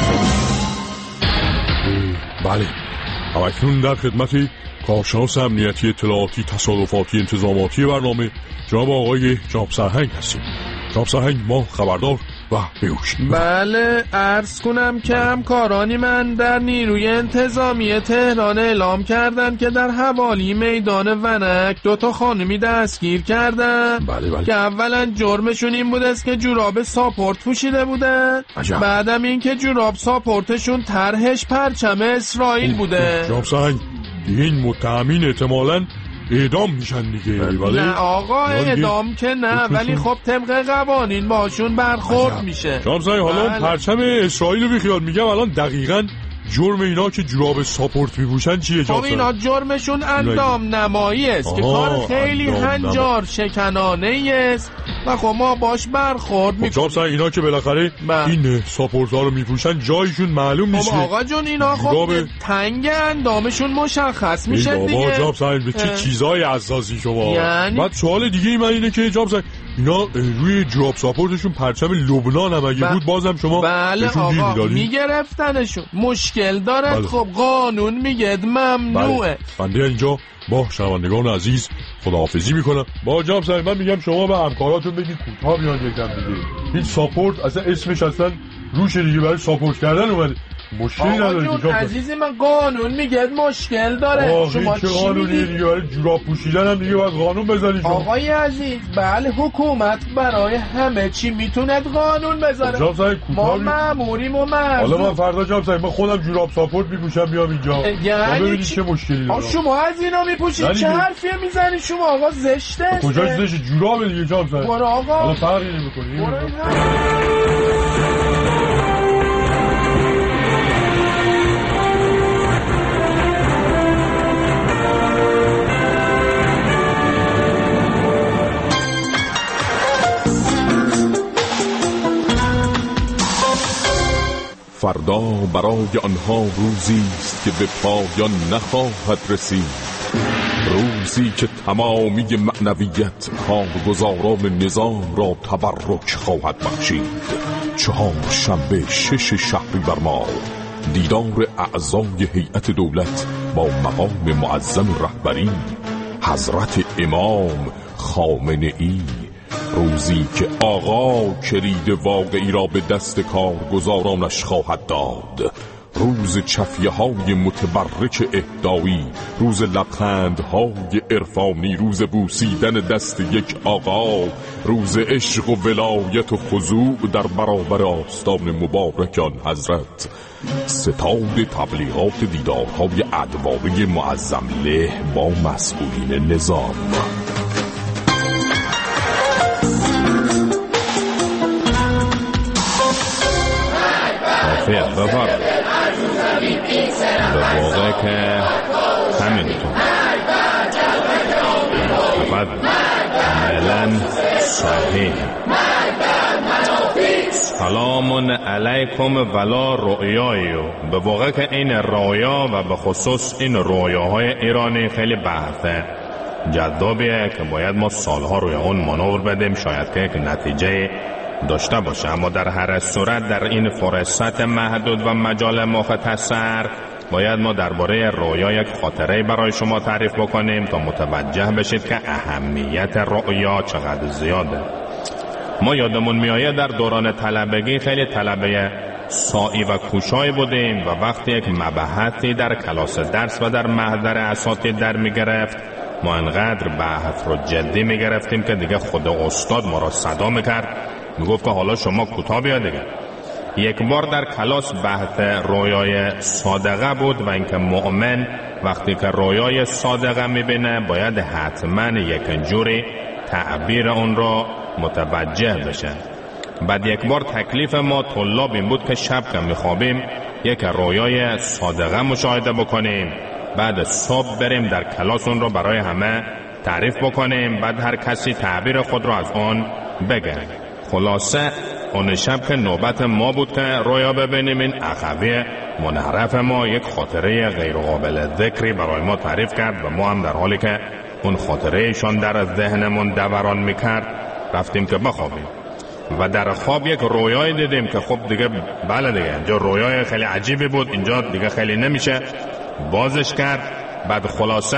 بله، همکنون در خدمت کارشناس امنیتی اطلاعاتی تصادفاتی انتظاماتی برنامه جناب آقای جناب سرهنگ هستیم. جناب سرهنگ، ما خبردار و بهوش. بله عرض کنم که همکارانی من در نیروی انتظامی تهران اعلام کردن که در حوالی میدان ونک دو تا خانمی دستگیر کردن. بله بله. که اولا جرمشون این بود است که جوراب ساپورت پوشیده بودن. عجب. بعدم این که جوراب ساپورتشون طرحش پرچم اسرائیل بوده. جناب سنگ این متهمین احتمالاً اعدام میشن دیگه. ولی نه آقا اعدام که نه، ولی خب طبق قوانین باشون برخورد میشه. جناب سنگ حالا بله. پرچم اسرائیل رو بیخیال، میگم الان دقیقاً جرم اینا که جوراب ساپورت میپوشن چیه جناب سنگ؟ خب اینا جرمشون اندام نمایی است که کار خیلی هنجار شکنانه است و خب ما باش برخورد میکنیم. جناب سنگ اینا که بالاخره این ساپورت ها رو میپوشن جایشون معلوم نیست. خب آقا جون اینا خب تنگ اندامشون مشخص میشه دیگه. جناب سنگ به چه چیزای اساسی شما؟ یعنی بعد سوال دیگه ای من اینه که جناب سنگ اینا روی جوراب ساپورتشون پرچم لبنان هم اگه ب... بود بازم شما بله آقا میگرفتنشون مشکل داره. بله. خب قانون میگه ممنوعه. بله. بنده اینجا با شنوندگان عزیز خداحافظی میکنم. با جناب سنگ من میگم شما به همکاراتون بگید کوتاه بیان یکم دیگه. این ساپورت اصلا اسمش اصلا روش دیگه برای ساپورت کردن اومده. مشکلی نداره آقا جون عزیزی من قانون میگه مشکل داره. شما چه قانونیه دیگه برای جوراب پوشیدن هم دیگه باید قانون بذاری شما. آقای عزیز بله حکومت برای همه چی میتونه قانون بذاره. جناب سنگ ما ماموریم و مرد. حالا من فردا جناب سنگ من خودم جوراب ساپورت میپوشم میام اینجا. یعنی ببینید چه مشکلی داره. شما از اینا میپوشید چه حرفی میزنید شما آقا؟ زشته. کجاش زشته؟ جوراب دیگه جناب سنگ. برو آقا. حالا فرقی نمیکنه. فردا برای آنها روزی است که به پایان نخواهد رسید، روزی که تمامی معنویت کارگزاران نظام را تبرک خواهد بخشید. چهار شنبه شش شهریور ماه دیدار اعضای هیئت دولت با مقام معظم رهبری حضرت امام خامنه ای، روزی که آقا کلید واقعی را به دست کارگزارانش خواهد داد، روز چفیه های متبرک اهدایی، روز لبخندهای عرفانی، روز بوسیدن دست یک آقا، روز عشق و ولایت و خضوع در برابر آستان مبارک آن حضرت. ستاد تبلیغات دیدارهای ادواری معظم له با مسئولین نظام. بفر به واقع که همینطور فقط عملا صحیح. سلام علیکم ولا رؤیایو. به واقع که این رؤیا و به خصوص این رؤیاهای ایرانی خیلی بحث جذابیه که باید ما سالها روی اون مانور بدیم، شاید که یک نتیجه داشته باشه. اما در هر صورت در این فرصت محدود و مجال مختصر باید ما درباره رؤیا یک خاطره برای شما تعریف بکنیم تا متوجه بشید که اهمیت رؤیا چقدر زیاده. ما یادمون میآید در دوران طلبگی خیلی طلبه سائی و کوشای بودیم و وقتی یک مبحثی در کلاس درس و در محضر اساتید در میگرفت ما انقدر بحث رو جدی میگرفتیم که دیگه خود استاد ما را صدا میکرد، میگفت که حالا شما کوتاه بیا دیگه. یک بار در کلاس بحث رویای صادقه بود و اینکه مؤمن وقتی که رویای صادقه میبینه باید حتما یک جوری تعبیر اون را متوجه بشه. بعد یک بار تکلیف ما طلاب این بود که شب که میخوابیم یک رویای صادقه مشاهده بکنیم، بعد صبح بریم در کلاس اون رو برای همه تعریف بکنیم، بعد هر کسی تعبیر خود رو از اون بگه. خلاصه اون شب که نوبت ما بود که رویا ببینیم، این اخوی منحرف ما یک خاطره غیر قابل ذکری برای ما تعریف کرد و ما هم در حالی که اون خاطره ایشان در ذهنمون دوران میکرد رفتیم که بخوابیم و در خواب یک رویای دیدیم که خب دیگه بله دیگه اینجا رویای خیلی عجیبی بود، اینجا دیگه خیلی نمیشه بازش کرد. بعد خلاصه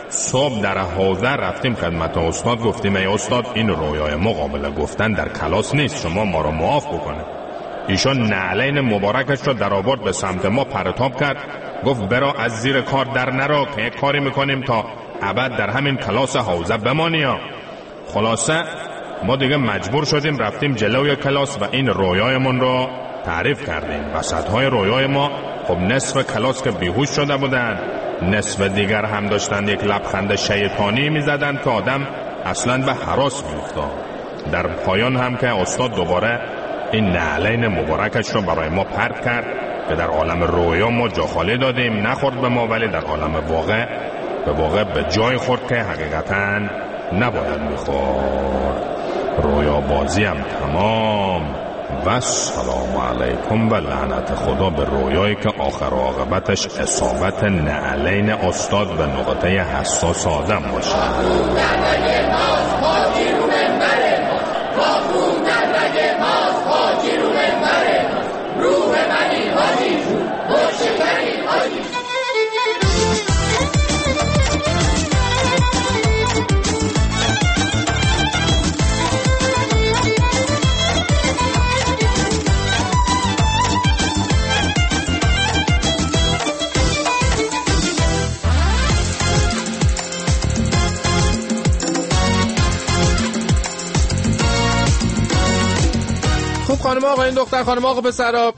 صبح در حوزه رفتیم خدمت استاد، گفتیم ای استاد این رویای مقابل گفتن در کلاس نیست، شما ما رو معاف بکنه. ایشان نعلین مبارکش رو در آورد به سمت ما پرتاب کرد، گفت برا از زیر کار در نرو که یک کاری میکنیم تا ابد در همین کلاس حوزه بمانی ها. خلاصه ما دیگه مجبور شدیم رفتیم جلوی کلاس و این رویایمون رو تعریف کردیم. وسطهای رویای ما خب نصف کلاس که بیهوش شده بودن، نصف دیگر هم داشتن یک لبخند شیطانی میزدن که آدم اصلا به هراس میافتاد. در پایان هم که استاد دوباره این نعلین مبارکش رو برای ما پرت کرد که در عالم رویا ما جا خالی دادیم، نخورد به ما، ولی در عالم واقع به واقع به جای خورد که حقیقتا نباید میخورد. رویا بازی هم تمام و سلام علیکم و لعنت خدا به رویایی که آخر عاقبتش اصابت نعلین استاد به نقطه حساس آدم باشه. خانم آقا این دختر خانم آقا پسرا،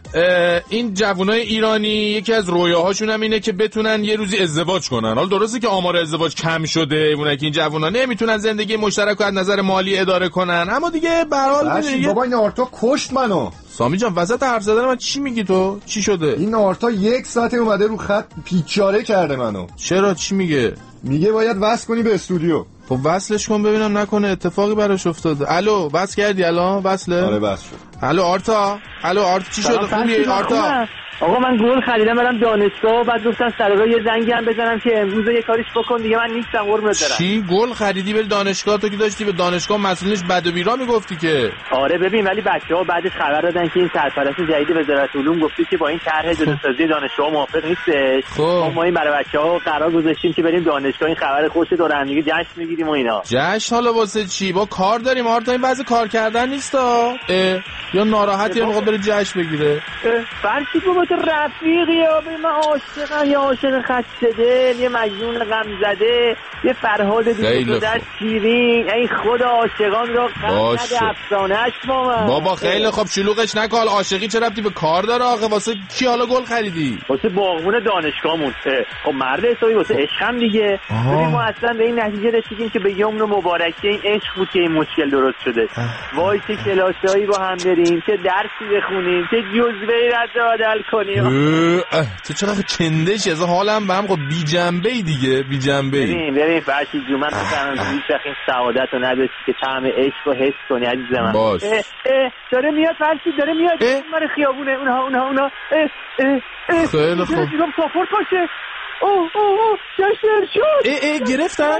این جوانای ایرانی یکی از رویاهاشون هم اینه که بتونن یه روزی ازدواج کنن. حالا درسته که آمار ازدواج کم شده، اونه که این جوانا نمیتونن زندگی مشترک رو از نظر مالی اداره کنن، اما دیگه به هر حال دیگه بابا این آرتا کشت منو. سامی جان وسط حرف زدن من چی میگی تو؟ چی شده؟ این آرتا یک ساعت اومده رو خط پیچاره کرده منو. چرا؟ چی میگه؟ میگه باید وصل کنی به استودیو. خب وصلش کن ببینم نکنه اتفاقی براش افتاده. الو وصل کردی الان؟ وصله؟ آره وصل شد. الو آرتا، الو آرتا چی شده؟ خوبی آرتا؟ آقا من گل خریدم برم دانشگاه، بعد گفتن سر یه زنگی هم بزنم که امروز یه کاریش بکن دیگه، من نیستم قربونت برم. چی گل خریدی بری دانشگاه؟ تو که داشتی به دانشگاه مسئولینش بد و بیرا میگفتی که. آره ببین، ولی بچه‌ها بعدش خبر دادن که این سرپرست جدید وزارت علوم گفته که با این طرح جداسازی دانشگاه موافق نیستش. خب ما این برای بچه‌ها قرار گذاشتیم که بریم دانشگاه، این خبر خوش دور هم دیگه جشن میگیریم و اینا. جشن حالا واسه چی؟ با کار داریم آرتا، این بعضی کار کردن نیستا. یا ناراحتی یا میخواد بره جشن بگیره. فرض بابا تو رفیقی یا من عاشقم، یا عاشق خسته دل، یه مجنون غم زده، یه فرهاد دیگه در شیرین، ای خدا عاشقان را قصد افسانه‌اش با من. بابا خیلی خوب شلوغش نکن، عاشقی چه ربطی به کار داره آخه؟ واسه کی حالا گل خریدی؟ واسه باغبون دانشگاهمون. خب مرد حسابی واسه عشقم دیگه. ببین ما اصلا به این نتیجه رسیدیم که به یمن مبارکه این عشق بود که این مشکل درست شده. وای چه کلاسایی با هم بریم، چه درسی بخونیم، چه جزوه‌ای رد و بدل کنیم. تو چقدر چندشی از حالم به هم خب بی جنبه‌ای دیگه، بی جنبه‌ای. ببین ببین فرشید جو، من مثلا هیچ وقت این سعادت رو نداشتی که طعم عشق رو حس کنی عزیز من. باش. اه اه داره میاد فرشید، داره میاد اون خیابونه، اونها اونها اونها اه اه اه خیلی خوب. دیدم سافورت باشه. اوه اوه اوه جشن ارشاد. ای ای گرفتن؟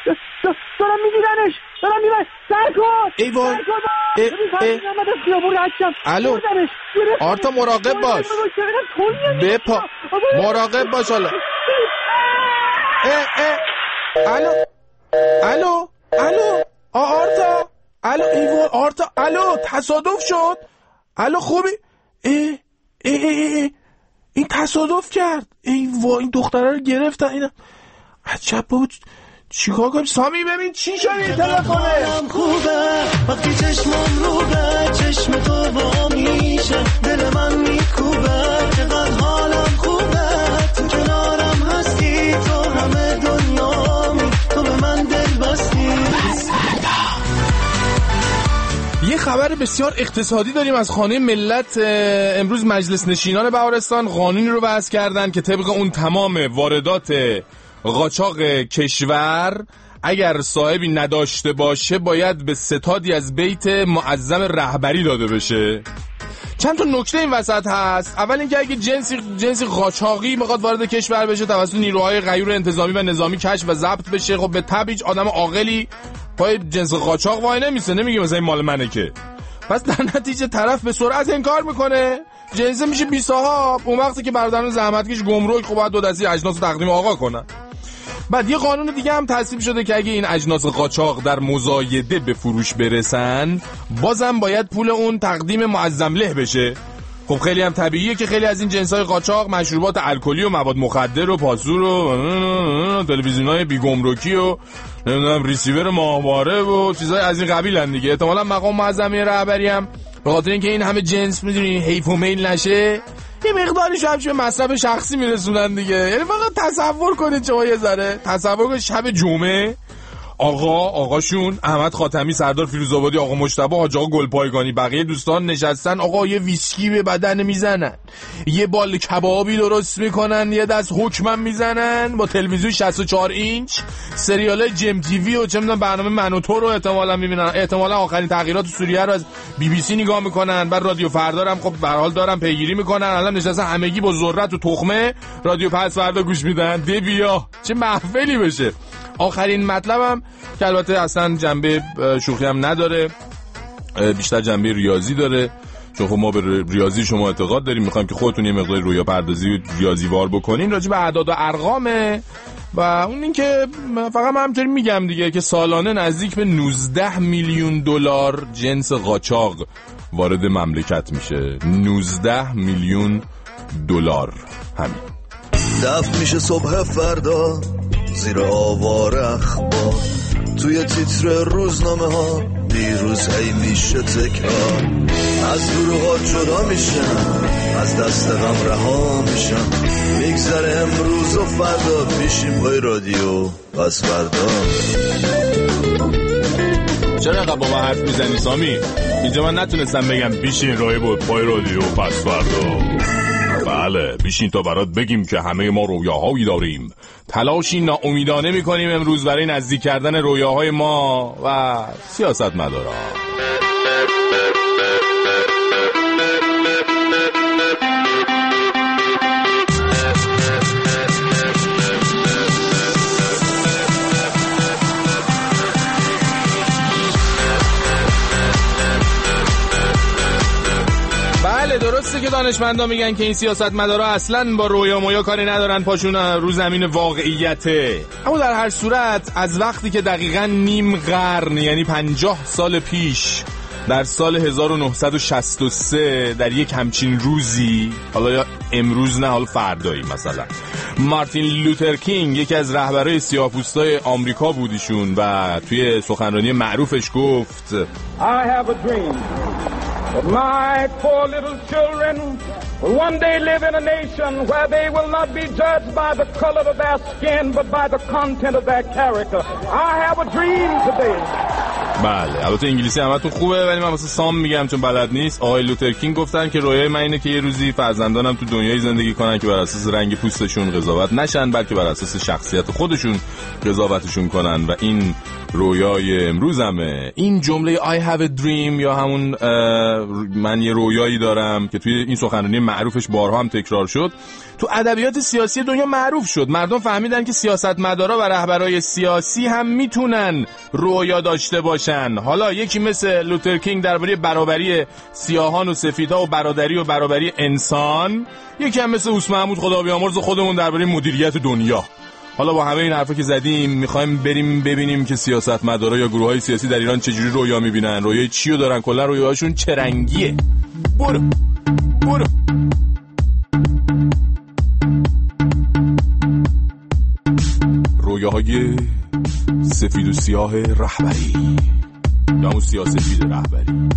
دارم میگیرنش، دارم میگیرن. سرکن. ای وای. ببین فرشید من از خیابون رد شدم. الو آرتا مراقب باش. بپا مراقب باش حالا. اه اه الو الو الو آرتا الو ایوان آرتا الو تصادف شد. الو خوبی؟ اه اه اه اه این تصادف کرد. ای وای این دختره رو گرفتن. اینا عجب بود. چیکار کنم؟ سامی ببین چی شد این تلفنه. خوبه وقتی چشمم رو به چشم تو با میشه، دل من میکوبه، چقدر حالم خوبه، تو کنارم هستی، تو همه دنیامی، تو به من دل بستی. یه خبر بسیار اقتصادی داریم از خانه ملت. امروز مجلس نشینان بهارستان قانونی رو وضع کردن که طبق اون تمام واردات قاچاق کشور اگر صاحبی نداشته باشه باید به ستادی از بیت معظم رهبری داده بشه. چند تا نکته این وسط هست. اول اینکه اگه جنسی جنسی قاچاقی میخواد وارد کشور بشه توسط نیروهای غیور انتظامی و نظامی کشف و ضبط بشه، خب به تبعیض آدم عاقلی پای جنس قاچاق وای نمیسه، نمیگه مثلا این مال منه که. پس در نتیجه طرف به سرعت انکار میکنه، جنسه میشه بی صاحب. اون وقتی که برادران زحمتکش گمرک خب باید دو دستی اجناس تقدیم آقا کنن. بعد یه قانون دیگه هم تصویب شده که اگه این اجناس قاچاق در مزایده به فروش برسن بازم باید پول اون تقدیم معظم له بشه. خب خیلی هم طبیعیه که خیلی از این جنس‌های قاچاق، مشروبات الکلی و مواد مخدر و پاسور و تلویزیون‌های بی‌گمرکی و نمیدونم ریسیور ماهواره و چیزای از این قبیلن دیگه. احتمالاً مقام معظمی رهبری هم به خاطر اینکه این همه جنس می‌دونی حیف و میل نشه یه مقداریش هم به مصرف شخصی میرسونن دیگه. یعنی فقط تصور کنید شما یه ذره، تصور کنید شب جمعه آقا آقاشون احمد خاتمی، سردار فیروزآبادی، آقا مجتبی، حاج آقا گلپایگانی، بقیه دوستان نشستن آقا یه ویسکی به بدن میزنن، یه بال کبابی درست میکنن، یه دست حکمم میزنن با تلویزیون شصت و چهار اینچ، سریال جم تیوی و چه میدونم برنامه من و تو رو احتمالاً میبینن، احتمالاً آخرین تغییرات سوریه رو از بی بی سی نگاه میکنن، بعد رادیو فردا هم خب به هر حال دارن پیگیری میکنن، الان نشستن همگی با ذرت و تخمه رادیو پس فردا گوش میدن. ده بیا چه محفلی بشه. آخرین مطلبم که البته اصلا جنبه شوخی هم نداره، بیشتر جنبه ریاضی داره، چون خب ما به ریاضی شما اعتقاد داریم، میخوایم که خودتون یه مقدار رویا پردازی ریاضی وار بکنین راجع به اعداد و ارقامه و اون این که فقط من همینطوری میگم دیگه که سالانه نزدیک به نوزده میلیون دلار جنس قاچاق وارد مملکت میشه. نوزده میلیون دلار همین. دفع میشه صبح فردا زیر آوار اخبار، توی تیتر روزنامه ها دیروز هی میشه تکرار، از دروغات جدا میشن، از دست غم رها میشن، میگذره امروز و فردا میشیم پای رادیو پس فردا. چرا اینقدر با من حرف میزنی سامی؟ اینجا من نتونستم بگم بیشین رای بود پای رادیو پس فردا. بله بیشین تا برات بگیم که همه ما رویاهایی داریم، تلاشی ناامیدانه میکنیم امروز برای نزدیک کردن رویاهای ما و سیاستمداران. درسته که دانشمندان میگن که این سیاستمدارا اصلاً با رویا مویا کاری ندارن، پاشون رو زمین واقعیته. اما در هر صورت از وقتی که دقیقاً نیم قرن یعنی پنجاه سال پیش در سال هزار و نهصد و شصت و سه در یک همچین روزی، حالا یا امروز نه حالا فردایی، مثلا مارتین لوتر کینگ یکی از رهبرای سیاه‌پوستای آمریکا بودیشون و توی سخنرانی معروفش گفت I have a dream that my poor little children will one day live in a nation where they will not be judged by the color of their skin but by the content of their character. I have a dream today. بله البته انگلیسی همتون خوبه ولی من واسه سام میگم چون بلد نیست. آقای لوتر کینگ گفتن که رویای من اینه که یه روزی فرزندانم تو دنیای زندگی کنن که بر اساس رنگ پوستشون قضاوت نشن بلکه بر اساس شخصیت خودشون قضاوتشون کنن و این رویای امروزمه. این جمله I have a dream یا همون من یه رویایی دارم که توی این سخنرانی معروفش بارها هم تکرار شد تو ادبیات سیاسی دنیا معروف شد. مردم فهمیدن که سیاستمدارا و رهبرای سیاسی هم میتونن رویا داشته باشن. حالا یکی مثل لوتر کینگ درباره برابری سیاهان و سفیدها و برادری و برابری انسان، یکی هم مثل اوس محمود خدا بیامرز خودمون درباره مدیریت دنیا. حالا با همه این حرفا که زدیم میخوایم بریم ببینیم که سیاستمدارا یا گروه‌های سیاسی در ایران چجوری رویا میبینن، رویای چیو دارن، کلا رویاهاشون چه رنگیه. برو برو رویاهای سفید و سیاه رهبری یا همون سیاه سفید رهبری.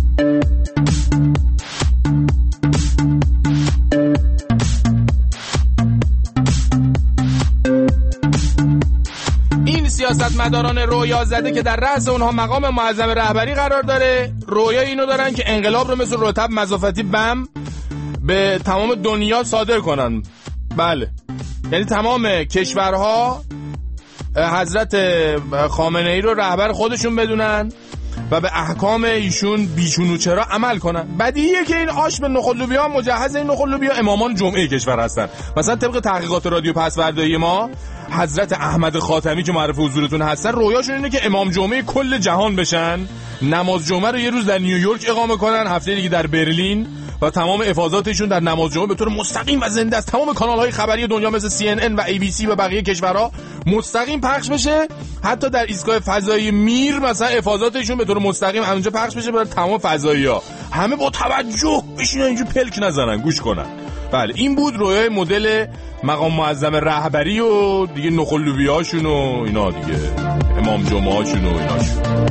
این سیاستمداران رویا زده که در رأس اونها مقام معظم رهبری قرار داره رویا اینو دارن که انقلاب رو مثل رتب مضافتی بم به تمام دنیا صادر کنن. بله یعنی تمام کشورها حضرت خامنه ای رو رهبر خودشون بدونن و به احکام ایشون بیچون و چرا عمل کنن. بدیهیه که این آش به نخود لوبیا مجهز این نخود لوبیا امامان جمعه کشور هستن. مثلا طبق تحقیقات رادیو پسوردایی ما حضرت احمد خاتمی که معرف حضورتون هستن رویاشون اینه که امام جمعه کل جهان بشن، نماز جمعه رو یه روز در نیویورک اقامه کنن، هفته دیگه در برلین، و تمام افاضاتشون در نماز جمعه به طور مستقیم و زنده از تمام کانال‌های خبری دنیا مثل سی ان ان و ای بی سی و بقیه کشورها مستقیم پخش بشه. حتی در ایستگاه فضایی میر مثلا افاضاتشون به طور مستقیم همونجا پخش بشه برای تمام فضایی‌ها. همه با توجه بشینن اینجا پلک نزنن، گوش کنن. بله این بود رویای مدل مقام معظم رهبری و دیگه نخل لوبیاشون و اینا دیگه، امام جمعه هاشون و ایناشون.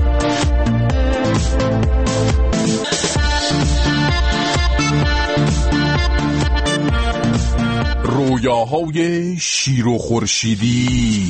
رویاهای شیر و خورشیدی.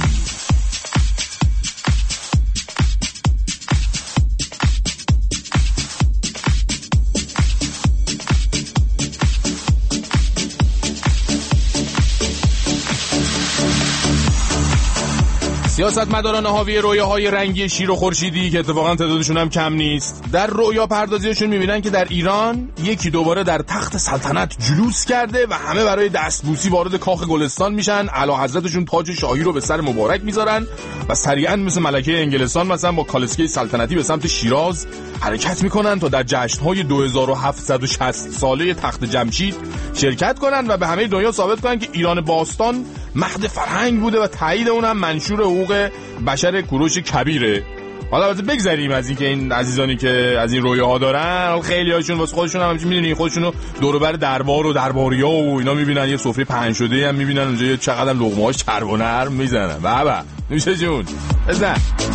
سیاستمداران حاوی رویاهای رنگی شیر و خورشیدی که اتفاقا تعدادشون هم کم نیست، در رویا پردازیشون میبینن که در ایران یکی دوباره در تخت سلطنت جلوس کرده و همه برای دستبوسی وارد کاخ گلستان میشن. اعلیحضرتشون تاج شاهی رو به سر مبارک میذارن و سریعا مثل ملکه انگلستان مثلا با کالسکه سلطنتی به سمت شیراز حرکت میکنن تا در جشن‌های دو هزار و هفتصد و شصت ساله تخت جمشید شرکت کنن و به همه دنیا ثابت کنن که ایران باستان مهد فرهنگ بوده و تایید اونم منشور حقوق بشر کوروش کبیره. حالا البته بگذریم از این که این عزیزانی که از این رویاها دارن، خیلی هاشون واسه خودشون هم میدونین خودشونو دور و بر دربار و درباریا و اینا میبینن، یه سفره پهن شده هم میبینن اونجا چقدر لقمه‌هاش چرب و نرم میزنن. بابا نوشه جون بزن.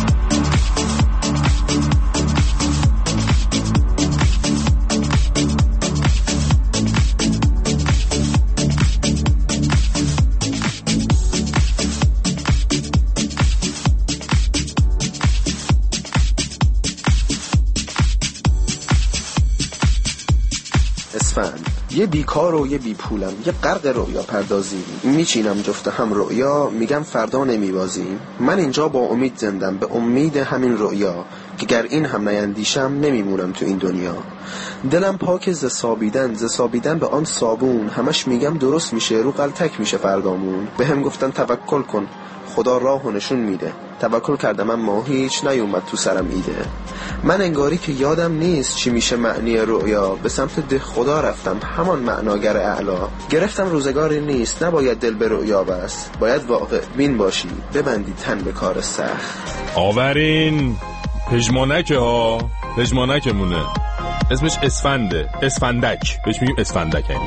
یه بیکار و یه بی پولم، یه غرق رویا پردازی، میچینم جفت هم رویا، میگم فردا نمیبازیم. من اینجا با امید زندم، به امید همین رویا که گر این هم نیندیشم نمیمونم تو این دنیا. دلم پاک ز سابیدن، ز سابیدن به آن صابون، همش میگم درست میشه رو غلطک میشه فردامون. به هم گفتن توکل کن خدا راهو نشون میده، توکل کردم اما هیچ نیومد تو سرم ایده. من انگاری که یادم نیست چی میشه معنی رؤیا، به سمت ده خدا رفتم همان معناگر اعلا. گرفتم روزگاری نیست نباید دل به رؤیا بست، باید واقع بین باشی ببندی تن به کار سخت. آورین پژمانکه ها، پژمانکمونه، اسمش اسفنده، اسفندک بهش میگیم اسفندک. این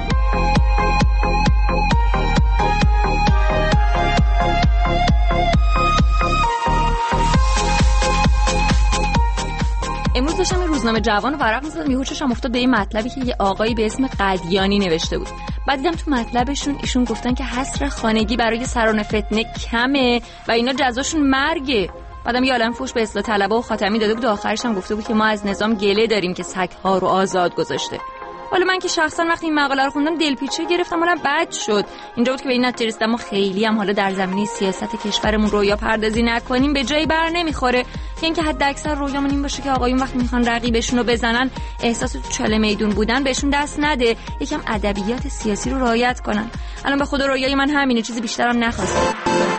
امروز داشتم این روزنامه جوان رو ورق می‌زدم، یهو چشم افتاد به این مطلبی که یه آقایی به اسم قدیانی نوشته بود. بعد دیدم تو مطلبشون ایشون گفتن که حصر خانگی برای سران فتنه کمه و اینا جزاشون مرگه. بعدم یه عالم فوش به اصلاح طلبه و خاتمی داده بود و آخرش هم گفته بود که ما از نظام گله داریم که سگ‌ها رو آزاد گذاشته. حالا من که شخصا وقتی این مقاله رو خوندم دلپیچه گرفتم، حالم بد شد. اینجا بود که به این نتیجه رسیدم ما خیلی هم حالا در زمینه سیاست کشورمون رویا پردازی نکنیم به جایی بر نمیخوره. اینکه حد اکثر رویامون این باشه که آقایون وقتی میخوان رقیبشون رو بزنن احساس تو چاله میدون بودن بهشون دست نده، یکم ادبیات سیاسی رو رعایت کنن. الان به خدا رویای من همینه، چیزی بیشترم نخواستم.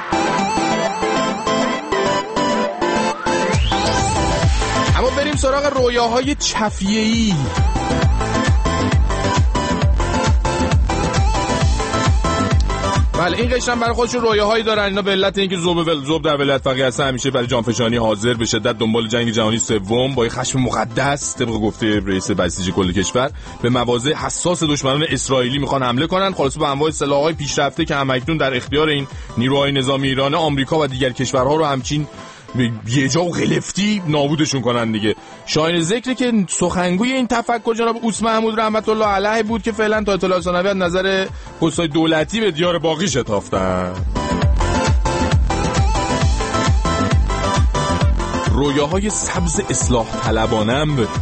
اما بریم سراغ رویاهای چفیه‌ای. بله این قشنگ برای خودشون رویاهایی دارن. اینا به علت اینکه ذوب ول ذوب در ولایت فقیه هستن همیشه برای جانفشانی حاضر به شدت دنبال جنگ جهانی سوم با خشم مقدس طبق گفته رئیس بسیج کل کشور به مواضع حساس دشمنان اسرائیلی میخوان حمله کنن، خلاص با انواع سلاح‌های پیشرفته که همکنون در اختیار این نیروهای نظامی ایران، آمریکا و دیگر کشورها رو همچین یه جا و غلفتی نابودشون کنن دیگه. شاین ذکر که سخنگوی این تفکر جناب اوس محمود رحمت الله علیه بود که فعلا تا اطلاع ثانوی از نظر پست‌های دولتی به دیار باقی شتافتن. رویاهای سبز اصلاح طلبانم بود.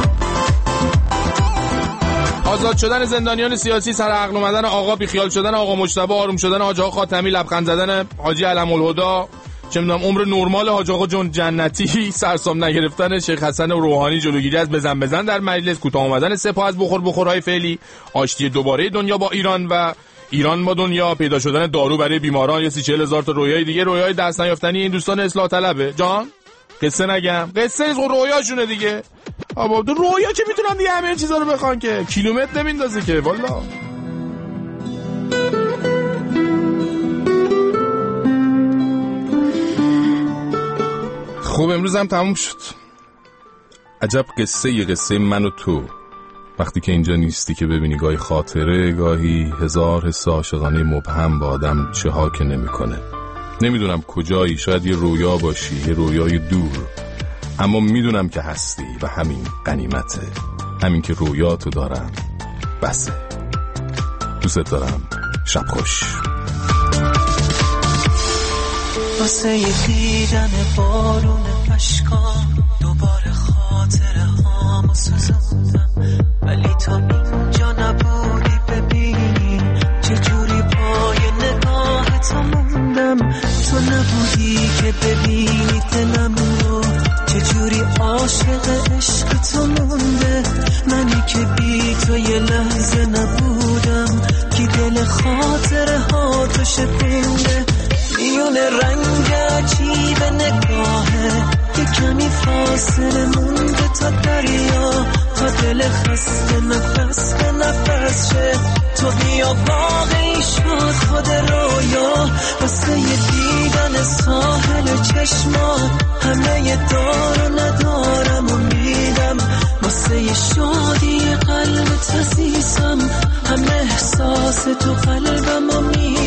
آزاد شدن زندانیان سیاسی، سر عقل اومدن آقا، بیخیال شدن آقا مجتبی، آروم شدن حاج آقا خاتمی، لبخند زدن حاجی علم الهدی، چه میدونم عمر نرمال حاج آقا جون جنتی، سرسام نگرفتن شیخ حسن روحانی، جلوگیری از بزن بزن در مجلس، کوتاه اومدن سپاه از بخور بخورهای فعلی، آشتی دوباره دنیا با ایران و ایران با دنیا، پیدا شدن دارو برای بیماران، یا سی چهل هزار تا رویای دیگه. رویای دست نیافتنی این دوستان اصلاح طلبه. جان قصه نگم، قصه نیست، رویاشونه دیگه. آبا تو رویا که میتونن دیگه همه چیزا رو بخوان که کیلومتر نمیندازه که والا. خب امروز هم تموم شد. عجب قصه ی قصه من و تو، وقتی که اینجا نیستی که ببینی گاهی خاطره، گاهی هزار حس عاشقانه مبهم با آدم چه ها که نمیکنه. نمیدونم کجایی، شاید یه رویا باشی، یه رویای دور، اما میدونم که هستی و همین غنیمته. همین که رویاتو دارم بسه. دوست دارم. شب خوش. واسه یه دیدن بارون اشکام دوباره خاطره هامو سوزوندم، ولی تو اینجا نبودی ببینی چجوری پای نگاه تو موندم. تو نبودی که ببینی دلم رو چجوری عاشق عشق تو مونده. منی که بی تو یه لحظه نبودم، که دل خاطره ها تو شپونده. میون رنگ عجیب نگاهه که کمی فاصله مونده تا دریا، تا دل خسته نفس به نفس شه. تو بیا واقعی شد خود رویا، واسه یه دیدن ساحل چشمات همه دار و ندارم و میدم. واسه یه شادی قلب عزیزم همه احساس تو قلبم و میدم.